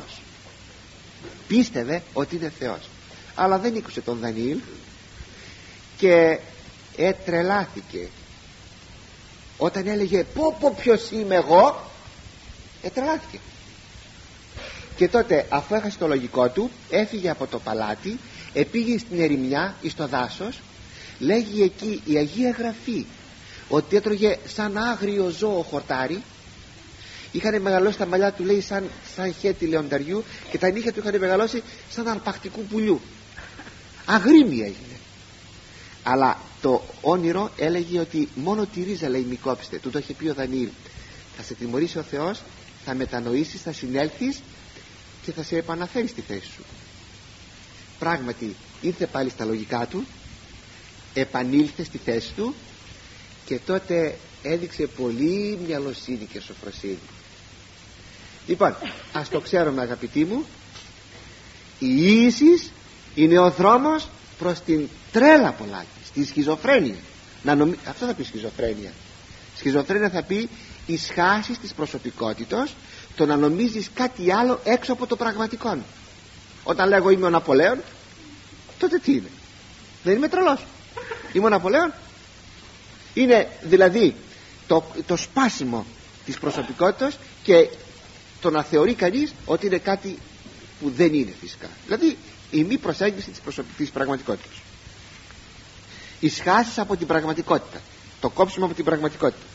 είναι Θεός, αλλά δεν ήκουσε τον Δανιήλ και τρελάθηκε. Όταν έλεγε πω ποιος είμαι εγώ, τρελάθηκε. Και τότε, αφού έχασε το λογικό του, έφυγε από το παλάτι, επήγε στην ερημιά εις το δάσος. Λέγει εκεί η Αγία Γραφή ότι έτρωγε σαν άγριο ζώο χορτάρι. Είχαν μεγαλώσει τα μαλλιά του, λέει, σαν χέτη λεονταριού, και τα νύχια του είχαν μεγαλώσει σαν αρπακτικού πουλιού. Αγρίμια έγινε. Αλλά το όνειρο έλεγε ότι μόνο τη ρίζα, λέει, μη κόψετε. Του το είχε πει ο Δανιήλ. Θα σε τιμωρήσει ο Θεός, θα μετανοήσεις, θα συνέλθεις και θα σε επαναφέρει στη θέση σου. Πράγματι ήρθε πάλι στα λογικά του, επανήλθε στη θέση του και τότε έδειξε πολύ μυαλοσύνη και σοφροσύνη. Λοιπόν, ας το ξέρουμε, αγαπητοί μου, η ίησις είναι ο δρόμος προς την τρέλα πολλάκι, στη σχιζοφρένεια. Αυτό θα πει σχιζοφρένεια. Σχιζοφρένεια θα πει η σχάση της προσωπικότητος, το να νομίζεις κάτι άλλο έξω από το πραγματικό. Όταν λέγω είμαι ο Ναπολέον, τότε τι είναι? Δεν είμαι τρελός, είμαι ο Ναπολέον. Είναι δηλαδή το σπάσιμο της προσωπικότητας και το να θεωρεί κανείς ότι είναι κάτι που δεν είναι φυσικά. Δηλαδή η μη προσέγγιση της πραγματικότητας, οι σχάσεις από την πραγματικότητα, το κόψιμο από την πραγματικότητα.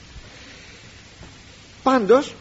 Πάντως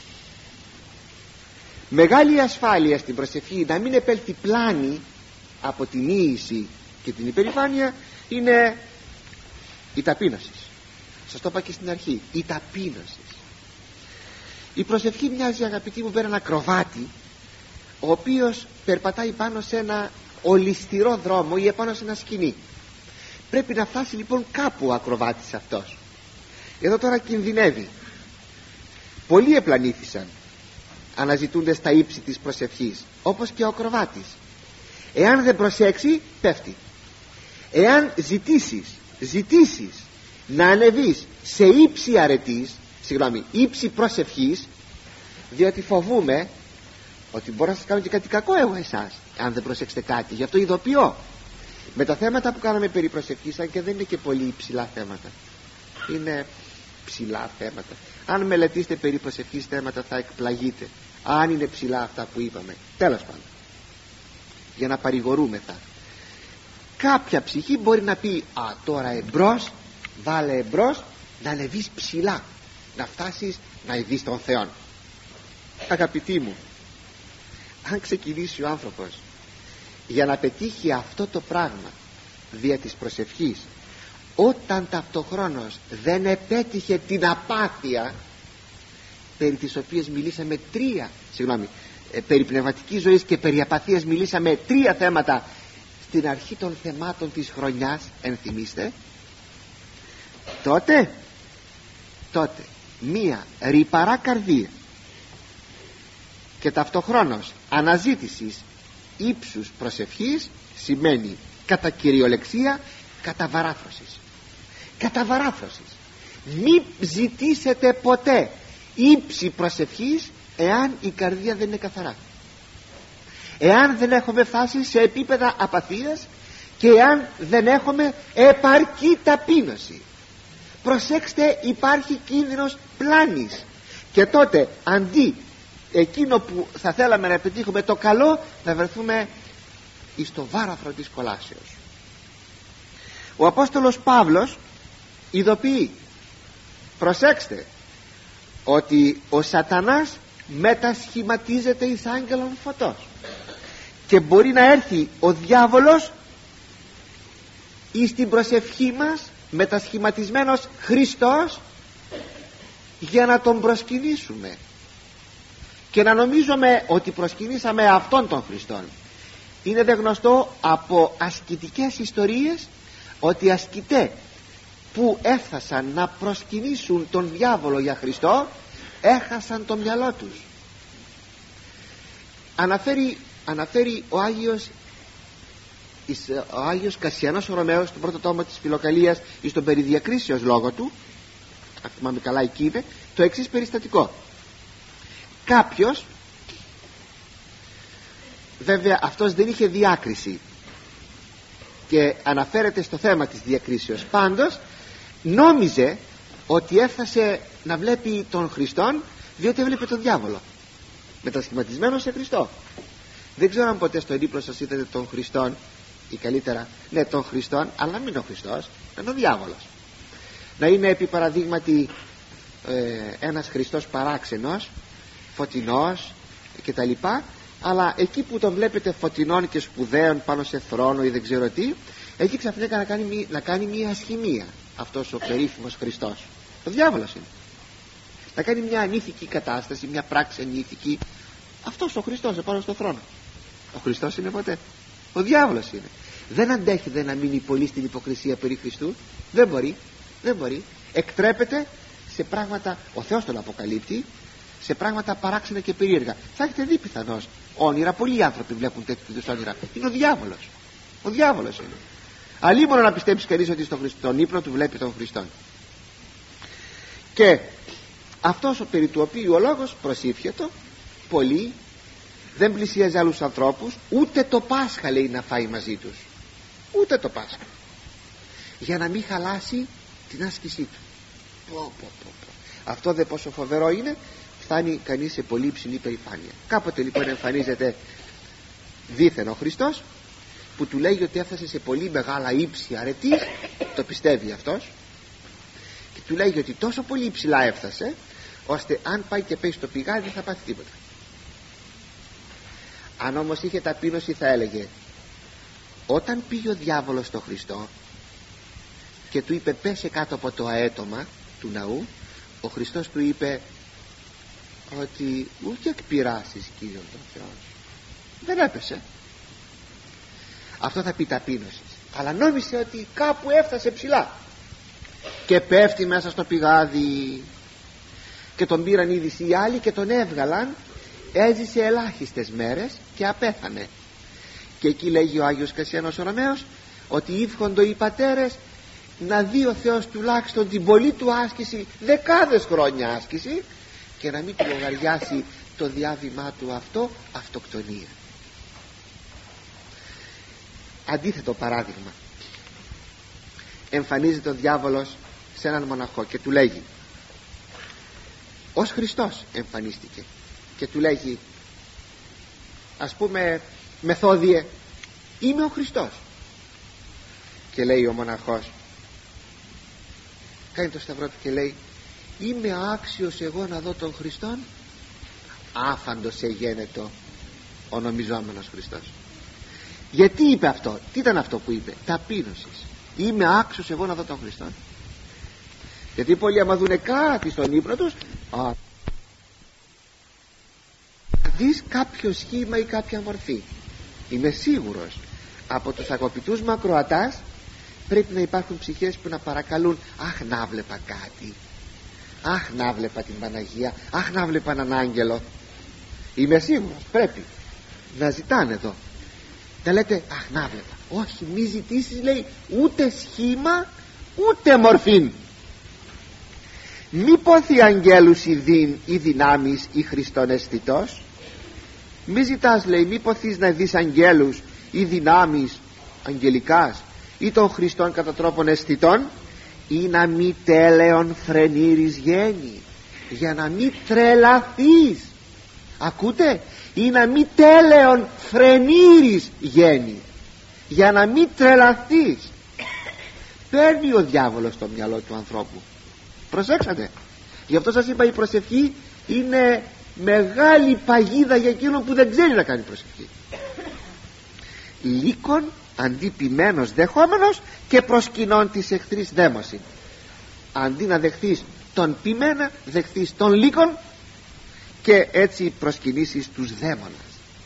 μεγάλη ασφάλεια στην προσευχή να μην επέλθει πλάνη από την ίηση και την υπερηφάνεια είναι η ταπείνωση. Σας το είπα και στην αρχή, η ταπείνωση. Η προσευχή μοιάζει, αγαπητοί μου, με ένα κροβάτι ο οποίος περπατάει πάνω σε ένα ολισθηρό δρόμο ή επάνω σε ένα σκηνή. Πρέπει να φτάσει λοιπόν κάπου ο ακροβάτης αυτός. Εδώ τώρα κινδυνεύει. Πολλοί επλανήθησαν αναζητούνται στα ύψη της προσευχής, όπως και ο ακροβάτης. Εάν δεν προσέξει, πέφτει. Εάν ζητήσεις να ανεβείς σε ύψη αρετής, ύψη προσευχής, διότι φοβούμε ότι μπορώ να σας κάνω και κάτι κακό εγώ εσάς αν δεν προσέξετε κάτι. Γι' αυτό ειδοποιώ με τα θέματα που κάναμε περί προσευχής, αν και δεν είναι και πολύ υψηλά θέματα, είναι ψηλά θέματα. Αν μελετήσετε περί προσευχής θέματα θα εκπλαγείτε αν είναι ψηλά αυτά που είπαμε. Τέλος πάντων, για να παρηγορούμεθα, κάποια ψυχή μπορεί να πει τώρα εμπρός, βάλε εμπρός, να ανεβείς ψηλά, να φτάσεις να ειδείς τον Θεό. Αγαπητοί μου, αν ξεκινήσει ο άνθρωπος για να πετύχει αυτό το πράγμα δια της προσευχής, όταν ταυτοχρόνως δεν επέτυχε την απάθεια, περί της οποίας μιλήσαμε περί πνευματικής ζωής και περί απαθίας μιλήσαμε 3 θέματα στην αρχή των θεμάτων της χρονιάς, ενθυμίστε, τότε μία ρυπαρά καρδία και ταυτοχρόνως αναζήτησης ύψους προσευχής σημαίνει κατά κυριολεξία καταβαράφρωσης. Μη ζητήσετε ποτέ ύψη προσευχής εάν η καρδία δεν είναι καθαρά, εάν δεν έχουμε φτάσει σε επίπεδα απαθίας και εάν δεν έχουμε επαρκή ταπείνωση. Προσέξτε, υπάρχει κίνδυνος πλάνης, και τότε αντί εκείνο που θα θέλαμε να πετύχουμε το καλό, θα βρεθούμε εις το βάραθρο της κολάσεως. Ο Απόστολος Παύλος ειδοποιεί, προσέξτε, ότι ο σατανάς μετασχηματίζεται εις άγγελον φωτός και μπορεί να έρθει ο διάβολος εις την προσευχή μας μετασχηματισμένος Χριστός για να τον προσκυνήσουμε και να νομίζουμε ότι προσκυνήσαμε αυτόν τον Χριστόν. Είναι δε γνωστό από ασκητικές ιστορίες ότι οι ασκητές που έφτασαν να προσκυνήσουν τον διάβολο για Χριστό έχασαν το μυαλό τους. Αναφέρει ο Άγιος Κασιανός ο Ρωμαίος στον πρώτο τόμο της Φιλοκαλίας εις τον περί διακρίσεως λόγο του, αν θυμάμαι καλά εκεί είπε το εξής περιστατικό. Κάποιος, βέβαια αυτός δεν είχε διάκριση και αναφέρεται στο θέμα της διακρίσεως, πάντως νόμιζε ότι έφτασε να βλέπει τον Χριστόν διότι έβλεπε τον διάβολο μετασχηματισμένο σε Χριστό. Δεν ξέρω αν ποτέ στο ύπνο σας είδατε τον Χριστόν, ή καλύτερα τον Χριστόν, αλλά να μην είναι ο Χριστός, είναι ο διάβολος. Να είναι επί παραδείγματι ένας Χριστός παράξενος, φωτεινός κτλ, αλλά εκεί που τον βλέπετε φωτεινών και σπουδαίων πάνω σε θρόνο ή δεν ξέρω τι, εκεί ξαφνικά να κάνει μια ασχημία αυτός ο περίφημος Χριστός. Ο διάβολος είναι. Να κάνει μια ανήθικη κατάσταση, μια πράξη ανήθικη. Αυτός ο Χριστός επάνω στο θρόνο. Ο Χριστός είναι ποτέ? Ο διάβολος είναι. Δεν αντέχει να μείνει πολύ στην υποκρισία περί Χριστού. Δεν μπορεί. Εκτρέπεται σε πράγματα, ο Θεός τον αποκαλύπτει, σε πράγματα παράξενα και περίεργα. Θα έχετε δει πιθανώς όνειρα, πολλοί άνθρωποι βλέπουν τέτοιου είδους όνειρα. Είναι ο διάβολος είναι. Αλλήμωνο να πιστέψει κανείς ότι στον ύπνο του βλέπει τον Χριστόν. Και αυτός περί του οποίου ο λόγος προσήφιετο πολύ, δεν πλησίαζε άλλους ανθρώπους, ούτε το Πάσχα λέει να φάει μαζί τους, ούτε το Πάσχα, για να μην χαλάσει την άσκησή του. Αυτό δε πόσο φοβερό είναι. Φτάνει κανείς σε πολύ υψηλή περηφάνεια. Κάποτε λοιπόν εμφανίζεται δήθεν ο Χριστός, που του λέει ότι έφτασε σε πολύ μεγάλα ύψη αρετής, το πιστεύει αυτός, και του λέει ότι τόσο πολύ υψηλά έφτασε ώστε αν πάει και πέσει στο πηγάδι δεν θα πάθει τίποτα. Αν όμως είχε ταπείνωση θα έλεγε, όταν πήγε ο διάβολος στο Χριστό και του είπε πέσε κάτω από το αέτομα του ναού, ο Χριστός του είπε ότι ούτε εκπειράσεις Κύριον τον Θεό. Δεν έπεσε. αυτό θα πει ταπείνωση. Αλλά νόμισε ότι κάπου έφτασε ψηλά και πέφτει μέσα στο πηγάδι, και τον πήραν είδηση οι άλλοι και τον έβγαλαν. Έζησε ελάχιστες μέρες και απέθανε. Και εκεί λέγει ο Άγιος Κασιανός ο Ρωμαίος ότι ύφχοντο οι πατέρες να δει ο Θεός τουλάχιστον την πολλή του άσκηση, δεκάδες χρόνια άσκηση, και να μην του λογαριάσει το διάβημά του αυτό αυτοκτονία. Αντίθετο παράδειγμα, εμφανίζεται ο διάβολος σε έναν μοναχό και του λέγει, ως Χριστός εμφανίστηκε, και του λέγει, ας πούμε, Μεθόδιε, είμαι ο Χριστός. Και λέει ο μοναχός, κάνει το σταυρό του και λέει, είμαι άξιος εγώ να δω τον Χριστόν? Άφαντος εγένετο ο νομιζόμενος Χριστός. Γιατί είπε αυτό? Τι ήταν αυτό που είπε? Ταπείνωσης. Είμαι άξιος εγώ να δω τον Χριστόν. Γιατί πολλοί άμα δουνε κάτι στον ύπνο τους, δεις κάποιο σχήμα ή κάποια μορφή. Είμαι σίγουρος από τους αγαπητούς μου ακροατάς πρέπει να υπάρχουν ψυχές που να παρακαλούν, αχ να βλέπα κάτι, αχ να βλέπα την Παναγία, αχ να βλέπα έναν άγγελο. Είμαι σίγουρος πρέπει να ζητάνε εδώ, να λέτε αχ να βλέπα. Όχι, μη ζητήσεις, λέει, ούτε σχήμα ούτε μορφήν. Μη πόθει αγγέλους ή δυνάμεις ή Χριστόν αισθητός. Μη ζητάς, λέει, μη ποθείς να δεις αγγέλους ή δυνάμεις αγγελικάς ή των Χριστών κατά τρόπον αισθητών, ή να μη τέλεον φρενήρης γέννη, για να μη τρελαθείς. Ακούτε? Ή να μη τέλεον φρενήρης γέννη, για να μη τρελαθείς. Παίρνει ο διάβολος το μυαλό του ανθρώπου. Προσέξατε, γι' αυτό σας είπα, η προσευχή είναι μεγάλη παγίδα για εκείνον που δεν ξέρει να κάνει προσευχή. Λύκον αντί ποιμένος δεχόμενος και προσκυνών της εχθρής δέμωση. Αντί να δεχθείς τον ποιμένα, δεχθείς τον λύκον και έτσι προσκυνήσεις τους δαίμονας.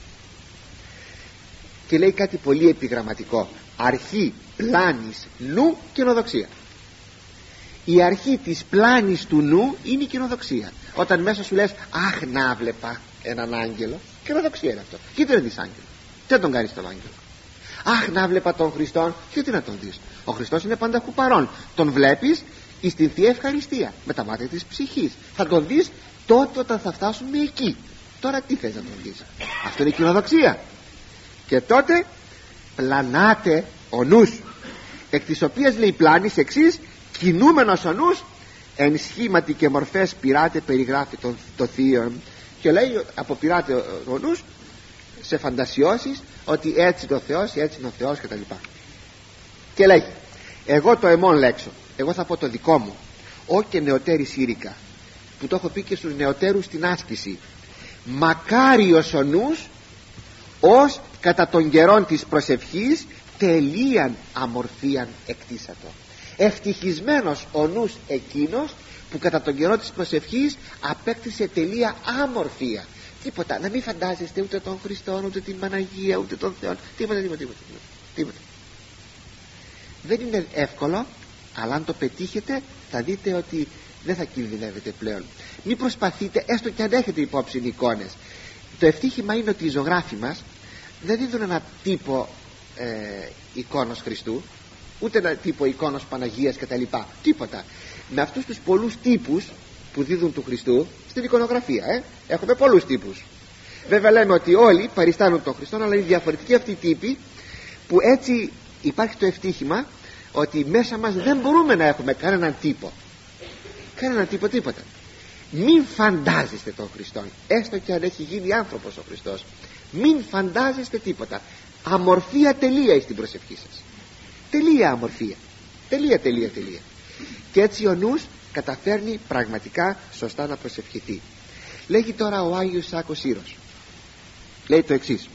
Και λέει κάτι πολύ επιγραμματικό, αρχή πλάνης νου κοινοδοξία. Η αρχή της πλάνης του νου είναι η κοινοδοξία. Όταν μέσα σου λες αχ να βλέπα έναν άγγελο, κοινοδοξία είναι αυτό. Γιατί δεν δεις άγγελο? Τι τον κάνεις τον άγγελο? Αχ να βλέπα τον Χριστόν, γιατί να τον δεις? Ο Χριστός είναι πανταχού παρόν. Τον βλέπεις εις την Θεία Ευχαριστία με τα μάτια της ψυχής. Θα τον δεις τότε όταν θα φτάσουμε εκεί. Τώρα τι θες να τον δεις? Αυτό είναι η κοινοδοξία. Και τότε πλανάται ο νους, εκ της οποίας λέει πλάνης εξής, κινούμενος ο νους εν σχήματι και μορφές πειράτε περιγράφει το θείο. Και λέει αποπειράται ο νους σε φαντασιώσεις ότι έτσι το Θεός, έτσι είναι ο Θεός κτλ. Και λέει, εγώ το εμών λέξω, εγώ θα πω το δικό μου, ό και νεωτέρη σύρικα, που το έχω πει και στους νεωτέρους στην άσκηση. Μακάριος ο νους ως κατά των καιρών της προσευχής τελείαν αμορφίαν εκτίσατο. Ευτυχισμένος ο νους εκείνος που κατά τον καιρό της προσευχής απέκτησε τελεία αμορφία. Τίποτα, να μην φαντάζεστε ούτε τον Χριστό, ούτε την Παναγία, ούτε τον Θεό, τίποτα. Δεν είναι εύκολο, αλλά αν το πετύχετε θα δείτε ότι δεν θα κινδυνεύετε πλέον. Μην προσπαθείτε, έστω και αν έχετε υπόψη εικόνες. Το ευτύχημα είναι ότι οι ζωγράφοι μας δεν δίδουν ένα τύπο εικόνος Χριστού, ούτε ένα τύπο εικόνος Παναγίας κτλ. Τίποτα. Με αυτούς τους πολλούς τύπους που δίδουν του Χριστού στην εικονογραφία, έχουμε πολλούς τύπους. Βέβαια λέμε ότι όλοι παριστάνουν τον Χριστό, αλλά είναι διαφορετικοί αυτοί οι τύποι, που έτσι υπάρχει το ευτύχημα ότι μέσα μας δεν μπορούμε να έχουμε κανέναν τύπο, τίποτα. Μην φαντάζεστε τον Χριστό, έστω και αν έχει γίνει άνθρωπος ο Χριστός. Μην φαντάζεστε τίποτα. Αμορφία τελεία στην προσευχή σας. Τελεία αμορφία. Τελεία. Και έτσι ο νους καταφέρνει πραγματικά σωστά να προσευχηθεί. Λέγει τώρα ο Άγιος Σάκος Σύρος, λέει το εξής: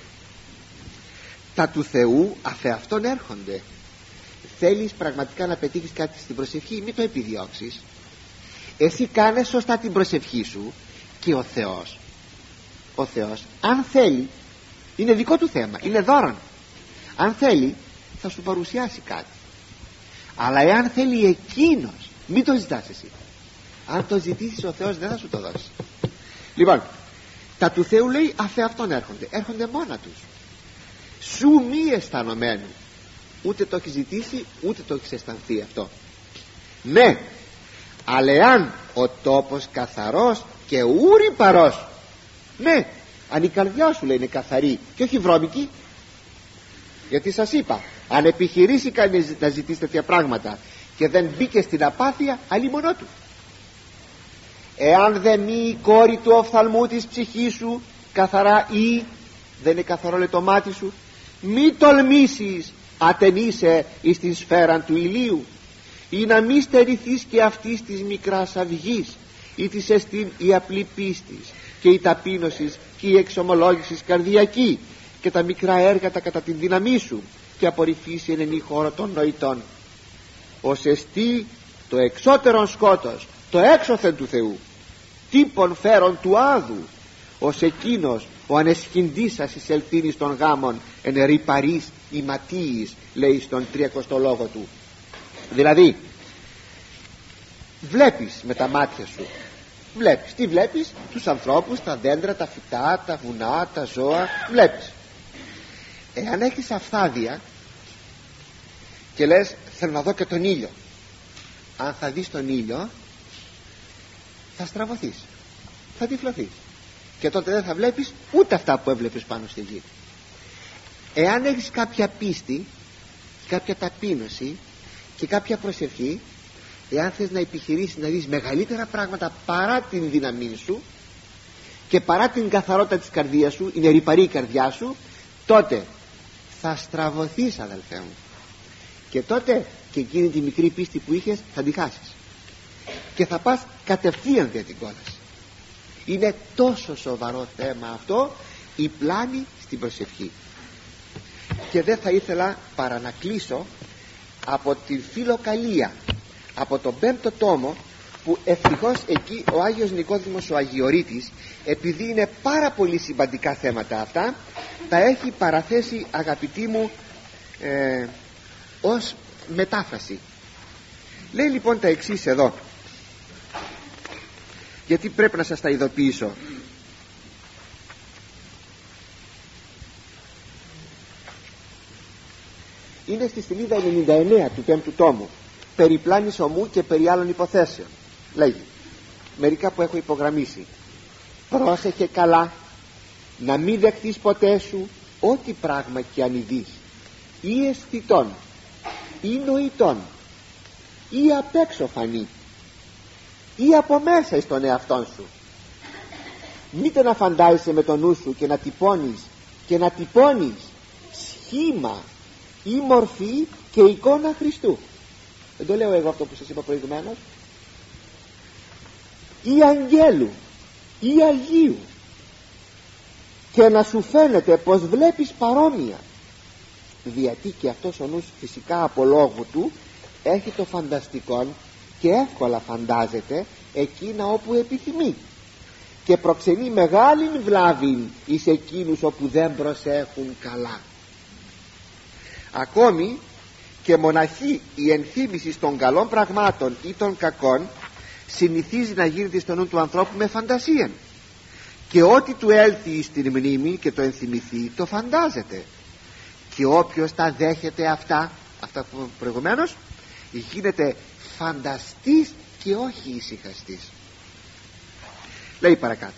τα του Θεού αφεαυτόν έρχονται. Θέλεις πραγματικά να πετύχεις κάτι στην προσευχή, μην το επιδιώξεις. Εσύ κάνε σωστά την προσευχή σου και ο Θεός αν θέλει, είναι δικό του θέμα, είναι δώρον. Αν θέλει θα σου παρουσιάσει κάτι, αλλά εάν θέλει εκείνος, μην το ζητάς εσύ. Αν το ζητήσεις, ο Θεός δεν θα σου το δώσει. Λοιπόν, τα του Θεού, λέει, αφ' αυτόν έρχονται μόνα τους, σου μη αισθανωμένου. Ούτε το έχει ζητήσει, ούτε το έχει αισθανθεί αυτό. Ναι, αλλά εάν ο τόπος καθαρός και ούρι παρός, ναι, αν η καρδιά σου, λέει, είναι καθαρή και όχι βρώμικη. Γιατί σας είπα, αν επιχειρήσει κανείς να ζητήσει τέτοια πράγματα και δεν μπήκε στην απάθεια, αλίμονό του. Εάν δεν μη η κόρη του οφθαλμού της ψυχής σου καθαρά, ή δεν είναι καθαρό, λέει, το μάτι σου, μη τολμήσεις ατενίσαι εις την σφαίρα του ηλίου, ή να μη στερηθείς και αυτής της μικράς αυγής, ή της εστίν η απλή πίστης και η ταπείνωσης και η εξομολόγησης καρδιακή και τα μικρά έργα τα κατά την δύναμή σου, και απορριφήσει εν η χώρα των νοητών. Ως εστί το εξώτερον σκότος, το έξωθεν του Θεού, τύπον φέρον του άδου, ως εκείνος ο ανεσχυντήσας εις ελθύνης των γάμων εν ρυπαρής ηματίης, λέει στον 30ο λόγο του. Δηλαδή βλέπεις με τα μάτια σου, βλέπεις, τι βλέπεις? Τους ανθρώπους, τα δέντρα, τα φυτά, τα βουνά, τα ζώα, βλέπεις. Εάν έχεις αφθάδεια και λες θέλω να δω και τον ήλιο, αν θα δεις τον ήλιο θα στραβωθείς, θα τυφλωθείς, και τότε δεν θα βλέπεις ούτε αυτά που έβλεπες πάνω στη γη. Εάν έχεις κάποια πίστη, κάποια ταπείνωση και κάποια προσευχή, εάν θες να επιχειρήσεις να δεις μεγαλύτερα πράγματα παρά την δύναμή σου και παρά την καθαρότητα της καρδίας σου, είναι ρυπαρή η καρδιά σου, τότε θα στραβωθείς, αδελφέ μου, και τότε και εκείνη τη μικρή πίστη που είχες θα τη χάσεις και θα πας κατευθείαν δια την κόλαση. Είναι τόσο σοβαρό θέμα αυτό, η πλάνη στην προσευχή. Και δεν θα ήθελα παρά να κλείσω από τη φιλοκαλία, από τον 5ο τόμο, που ευτυχώς εκεί ο Άγιος Νικόδημος ο Αγιορείτης, επειδή είναι πάρα πολύ σημαντικά θέματα αυτά, τα έχει παραθέσει, αγαπητοί μου, ως μετάφραση. Λέει λοιπόν τα εξής εδώ, γιατί πρέπει να σας τα ειδοποιήσω. Είναι στη σελίδα 99 του 5ου τόμου, περί πλάνης ομού και περί άλλων υποθέσεων. Λέγει μερικά που έχω υπογραμμίσει. Πρόσεχε καλά να μην δεχθείς ποτέ σου ό,τι πράγμα και αν ειδείς, ή αισθητών ή νοητών ή απ' έξω φανεί ή από μέσα εις τον εαυτόν σου. Μήτε να φαντάζεσαι με το νου σου και να τυπώνεις σχήμα ή μορφή και εικόνα Χριστού. Δεν το λέω εγώ αυτό που σας είπα προηγουμένως, ή αγγέλου ή Αγίου, και να σου φαίνεται πως βλέπεις παρόμοια, γιατί και αυτός ο νους φυσικά από λόγου του έχει το φανταστικό και εύκολα φαντάζεται εκείνα όπου επιθυμεί και προξενεί μεγάλη βλάβη εις εκείνους όπου δεν προσέχουν καλά. Ακόμη και μοναχή η ενθύμηση των καλών πραγμάτων ή των κακών συνηθίζει να γίνεται στο νου του ανθρώπου με φαντασία, και ό,τι του έλθει στην μνήμη και το ενθυμηθεί το φαντάζεται, και όποιος τα δέχεται αυτά που προηγουμένως, γίνεται φανταστής και όχι ησυχαστής. Λέει παρακάτω,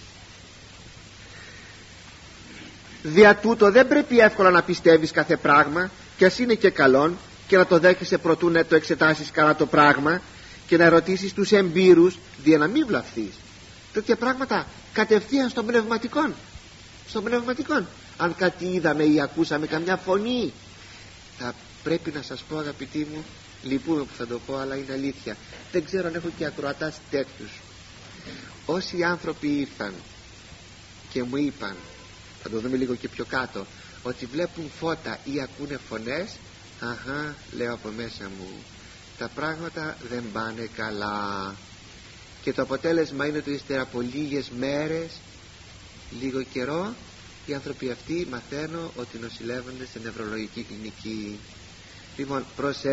δια τούτο δεν πρέπει εύκολα να πιστεύεις κάθε πράγμα, κι ας είναι και καλόν, και να το δέχεσαι προτού να το εξετάσεις καλά το πράγμα και να ρωτήσεις τους εμπειρούς, για να μην βλαφθείς. Τέτοια πράγματα κατευθείαν στον πνευματικόν. Αν κάτι είδαμε ή ακούσαμε καμιά φωνή, θα πρέπει να σας πω, αγαπητοί μου, λυπούμε που θα το πω, αλλά είναι αλήθεια, δεν ξέρω αν έχω και ακροατάς τέτοιους. Όσοι άνθρωποι ήρθαν και μου είπαν, θα το δούμε λίγο και πιο κάτω, ότι βλέπουν φώτα ή ακούνε φωνές, αχα, λέω από μέσα μου, τα πράγματα δεν πάνε καλά, και το αποτέλεσμα είναι ότι ύστερα από λίγες μέρες, λίγο καιρό, οι άνθρωποι αυτοί μαθαίνω ότι νοσηλεύονται σε νευρολογική κλινική. Λοιπόν,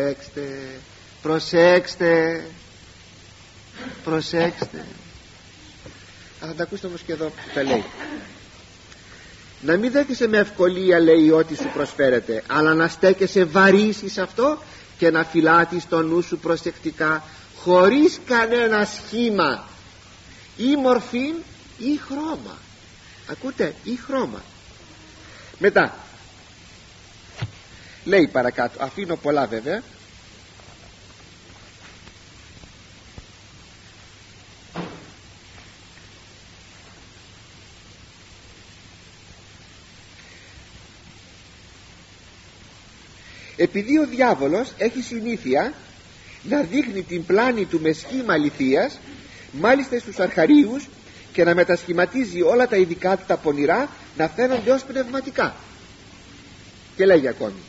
προσέξτε. Θα τα ακούσετε όμως και εδώ που τα λέει. Να μην δέχεσαι με ευκολία, λέει, ό,τι σου προσφέρεται, αλλά να στέκεσαι βαρύς εις αυτό και να φυλάτεις το νου σου προσεκτικά, χωρίς κανένα σχήμα ή μορφή ή χρώμα. Ακούτε, ή χρώμα. Μετά λέει παρακάτω, αφήνω πολλά βέβαια. Επειδή ο διάβολος έχει συνήθεια να δείχνει την πλάνη του με σχήμα αληθείας, μάλιστα στους αρχαρίους, και να μετασχηματίζει όλα τα ειδικά του τα πονηρά να φαίνονται ως πνευματικά. Και λέγει ακόμη,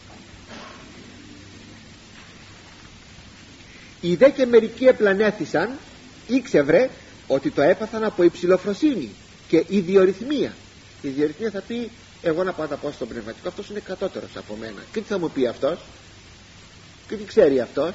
οι δε και μερικοί επλανέθησαν, ήξευρε ότι το έπαθαν από υψηλοφροσύνη και ιδιορυθμία. Η ιδιορυθμία θα πει, εγώ να πάω να πω στο πνευματικό, αυτός είναι κατώτερος από μένα. Και τι θα μου πει αυτός, και τι ξέρει αυτός,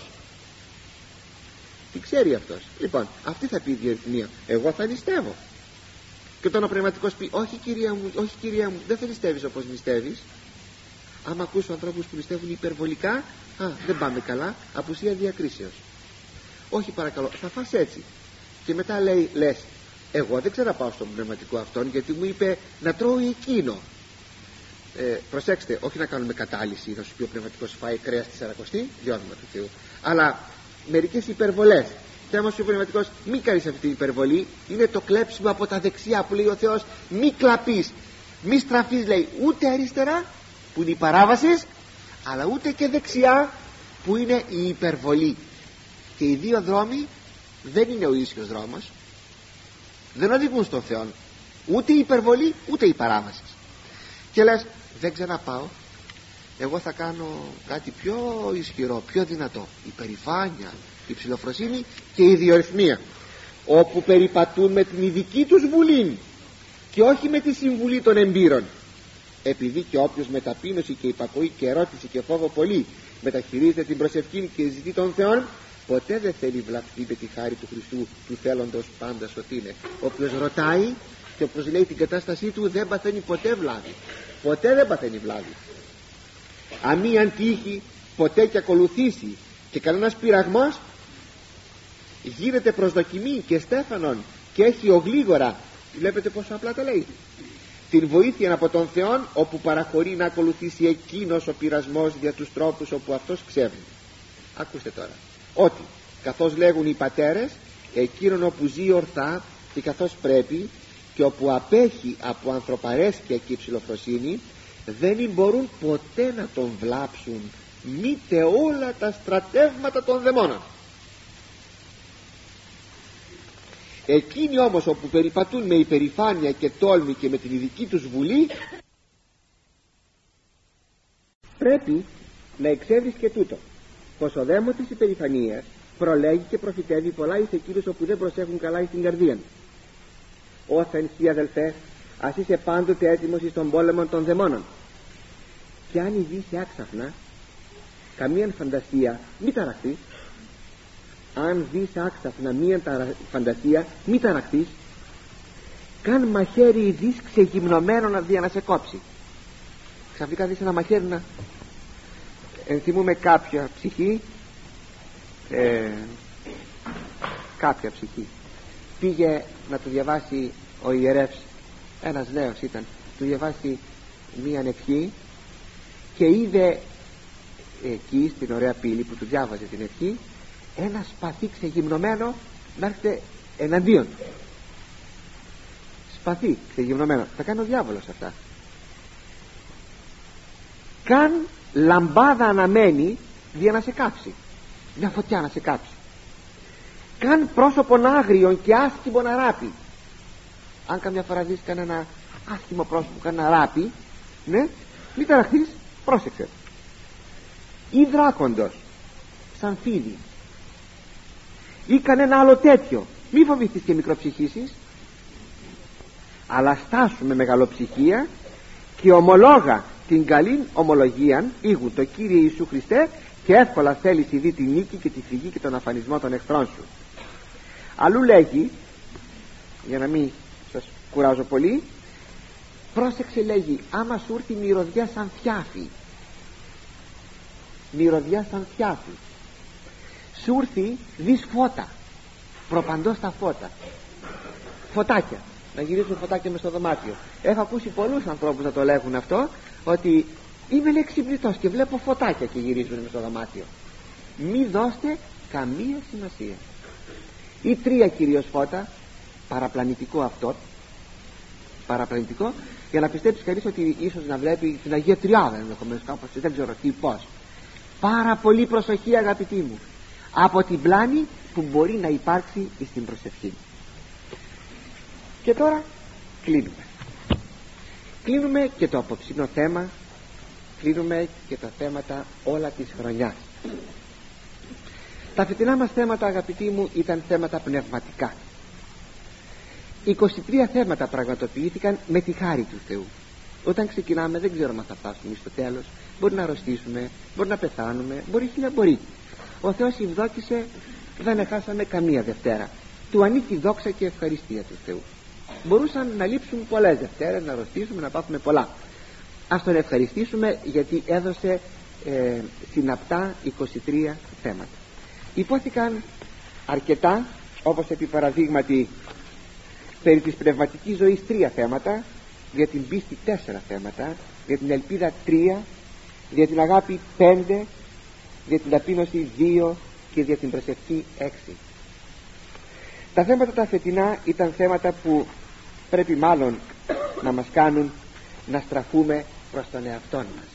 τι ξέρει αυτός. Λοιπόν, αυτή θα πει η ιδιορυθμία. Εγώ θα νηστεύω. Και όταν ο πνευματικός πει, όχι κυρία μου, δεν θα νηστεύεις όπως νηστεύεις. Άμα ακούσω ανθρώπους που νηστεύουν υπερβολικά, δεν πάμε καλά, απουσία διακρίσεως. Όχι παρακαλώ, θα φας έτσι. Και μετά λες, εγώ δεν ξέρω να πάω στον πνευματικό αυτόν, γιατί μου είπε να τρώω εκείνο. Προσέξτε, όχι να κάνουμε κατάλυση, να σου πει ο πνευματικός φάει κρέας τη Σαρακοστή, για όνομα του Θεού, αλλά μερικές υπερβολές. Και άμα σου πει ο πνευματικός, μη κάνεις αυτή την υπερβολή, είναι το κλέψιμο από τα δεξιά που λέει ο Θεός, μη κλαπείς, μη στραφείς, λέει, ούτε αριστερά που είναι η παράβαση, αλλά ούτε και δεξιά που είναι η υπερβολή. Και οι δύο δρόμοι δεν είναι ο ίσιος δρόμος, δεν οδηγούν στον Θεό, ούτε η υπερβολή ούτε η παράβαση. Και λες, δεν ξαναπάω, εγώ θα κάνω κάτι πιο ισχυρό, πιο δυνατό, η περηφάνεια, η ψηλοφροσύνη και η ιδιορυθμία, όπου περιπατούν με την ειδική τους βουλή και όχι με τη συμβουλή των εμπειρών. Επειδή και όποιος με ταπείνωση και υπακοή και ερώτηση και φόβο πολύ μεταχειρίζεται την προσευχή και ζητεί τον Θεόν, ποτέ δεν θέλει βλαφτεί με τη χάρη του Χριστού, του θέλοντος πάντα σωτήνε. Όποιος ρωτάει και όποιος λέει την κατάστασή του δεν παθαίνει ποτέ βλάβη. Ποτέ δεν παθαίνει βλάβη. Αμίαν τύχει ποτέ και ακολουθήσει και κανένας πειραγμός, γίνεται προσδοκιμή και στέφανον και έχει ογλίγορα. Βλέπετε πόσο απλά τα λέει. Την βοήθεια από τον Θεόν, όπου παραχωρεί να ακολουθήσει εκείνος ο πειρασμός δια τους τρόπους όπου αυτός ξέρει. Ακούστε τώρα, ότι καθώς λέγουν οι πατέρες, εκείνον όπου ζει ορθά και καθώς πρέπει και όπου απέχει από ανθρωπαρέσκεια και υψηλοφροσύνη, δεν μπορούν ποτέ να τον βλάψουν μήτε όλα τα στρατεύματα των δαιμόνων. Εκείνοι όμως όπου περιπατούν με υπερηφάνεια και τόλμη και με την ειδική τους βουλή, πρέπει να εξεύρεις και τούτο, πως ο δαίμον της υπερηφανίας προλέγει και προφητεύει πολλά εις εκείνους όπου δεν προσέχουν καλά εις την καρδία. Όθεν σοι αδελφέ, ας είσαι πάντοτε έτοιμος εις τον πόλεμο των δαιμόνων. Και αν ειδήσει άξαφνα καμίαν φαντασία, μη ταραχθείς. Αν δεις άξαφνα μία φαντασία, μη ταραχθείς. Καν μαχαίρι δεις ξεγυμνωμένο για να σε κόψει. Ξαφνικά δεις ένα μαχαίρι να... Ενθυμούμε κάποια ψυχή, πήγε να του διαβάσει ο ιερεύς, ένας νέος ήταν, του διαβάσει μία ευχή και είδε εκεί στην ωραία πύλη που του διάβαζε την ευχή ένα σπαθί ξεγυμνωμένο να έρχεται εναντίον. Σπαθί ξεγυμνωμένο, θα κάνει ο διάβολος αυτά. Καν λαμπάδα αναμένει για να σε κάψει, μια φωτιά να σε κάψει. Καν πρόσωπον άγριον και άσχημο να ράπει. Αν καμιά φορά δεις κανένα άσχημο πρόσωπο, κανένα ράπει, ναι, μην ταραχθείς, πρόσεξε. Ή δράκοντος σαν φίδι ή κανένα άλλο τέτοιο, μη φοβηθείς και μικροψυχήσεις, αλλά στάσου με μεγαλοψυχία και ομολόγα την καλήν ομολογίαν ήγου το Κύριε Ιησού Χριστέ, και εύκολα θέλεις δει τη νίκη και τη φυγή και τον αφανισμό των εχθρών σου. Αλλού λέγει, για να μην σας κουράζω πολύ, πρόσεξε, λέγει, άμα σου έρθει μυρωδιά σαν θιάφη, μυρωδιά σαν θιάφη, σου έρθει δεις φώτα, προπαντός τα φώτα, φωτάκια, να γυρίζουν φωτάκια μες στο δωμάτιο. Έχω ακούσει πολλούς ανθρώπους να το λέγουν αυτό, ότι είμαι εξυπνητός και βλέπω φωτάκια και γυρίζουν μες στο δωμάτιο. Μη δώστε καμία σημασία. Ή 3 κυρίως φώτα, παραπλανητικό αυτό, παραπλανητικό, για να πιστέψει κανείς ότι ίσως να βλέπει την Αγία Τριάδα, ενδεχομένως κάπως, δεν ξέρω τι, πώς. Πάρα πολύ προσοχή, αγαπητοί μου, από την πλάνη που μπορεί να υπάρξει στην προσευχή. Και τώρα κλείνουμε και το απόψινό θέμα, κλείνουμε και τα θέματα όλα της χρονιάς. Τα φετινά μας θέματα, αγαπητοί μου, ήταν θέματα πνευματικά. 23 θέματα πραγματοποιήθηκαν με τη χάρη του Θεού. Όταν ξεκινάμε δεν ξέρουμε αν θα φτάσουμε στο τέλος. Μπορεί να αρρωστήσουμε, μπορεί να πεθάνουμε, μπορεί χίλια μπορεί. Ο Θεός ευδόκησε, δεν χάσαμε καμία Δευτέρα. Του ανήκει δόξα και ευχαριστία του Θεού. Μπορούσαν να λείψουν πολλές Δευτέρες, να αρρωστήσουμε, να πάθουμε πολλά. Ας τον ευχαριστήσουμε γιατί έδωσε συναπτά 23 θέματα. Υπόθηκαν αρκετά, όπως επί παραδείγματι περί της πνευματικής ζωής 3 θέματα, για την πίστη 4 θέματα, για την ελπίδα 3, για την αγάπη 5, για την ταπείνωση 2 και για την προσευχή 6. Τα θέματα τα φετινά ήταν θέματα που πρέπει μάλλον να μας κάνουν να στραφούμε προς τον εαυτόν μας,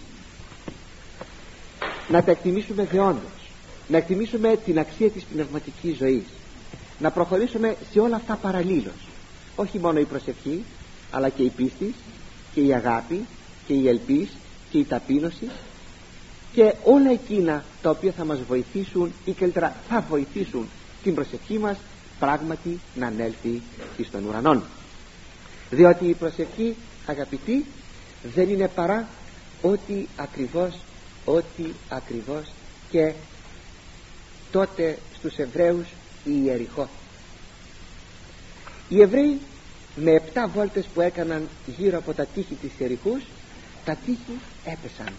να τα εκτιμήσουμε δεόντως, να εκτιμήσουμε την αξία της πνευματικής ζωής, να προχωρήσουμε σε όλα αυτά παραλλήλως, όχι μόνο η προσευχή αλλά και η πίστη και η αγάπη και η ελπίς και η ταπείνωση και όλα εκείνα τα οποία θα μας βοηθήσουν ή καλύτερα θα βοηθήσουν την προσευχή μας πράγματι να ανέλθει εις τον ουρανόν. Διότι η προσευχή, αγαπητοί, δεν είναι παρά ό,τι ακριβώς και τότε στους Εβραίους η ιεριχώ. Οι Εβραίοι με 7 βόλτες που έκαναν γύρω από τα τείχη της Ιεριχούς, τα τείχη έπεσαν.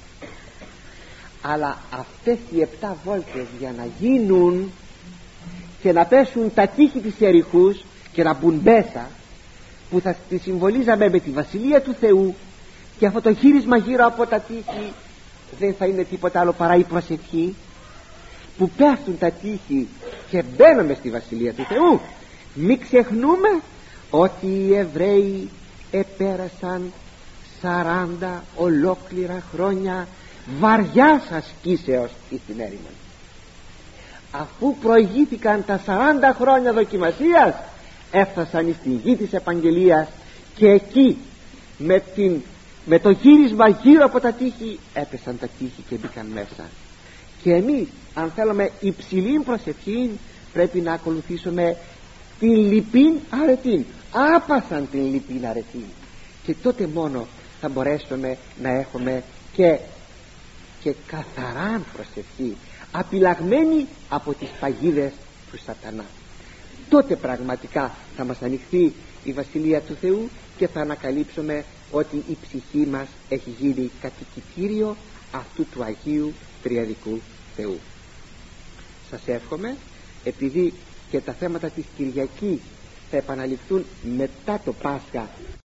Αλλά αυτές οι 7 βόλτες για να γίνουν και να πέσουν τα τείχη της Ιεριχούς και να μπουν μέσα, που θα τη συμβολίζαμε με τη Βασιλεία του Θεού, και αυτό το γύρισμα γύρω από τα τείχη δεν θα είναι τίποτα άλλο παρά η προσευχή, που πέφτουν τα τείχη και μπαίνουμε στη Βασιλεία του Θεού. Μην ξεχνούμε ότι οι Εβραίοι επέρασαν 40 ολόκληρα χρόνια βαριάς ασκήσεως στην έρημο. Αφού προηγήθηκαν τα 40 χρόνια δοκιμασίας, έφτασαν στην γη της επαγγελίας και εκεί με το γύρισμα γύρω από τα τείχη έπεσαν τα τείχη και μπήκαν μέσα. Και εμείς, αν θέλουμε υψηλή προσευχή, πρέπει να ακολουθήσουμε την λυπήν αρετήν, άπασαν την λυπήν αρετήν, και τότε μόνο θα μπορέσουμε να έχουμε και καθαρά προσευχή, απειλαγμένη από τις παγίδες του σατανά. Τότε πραγματικά θα μας ανοιχθεί η Βασιλεία του Θεού και θα ανακαλύψουμε ότι η ψυχή μας έχει γίνει κατοικητήριο αυτού του Αγίου Τριαδικού Θεού. Σας εύχομαι, επειδή και τα θέματα της Κυριακής θα επαναληφθούν μετά το Πάσχα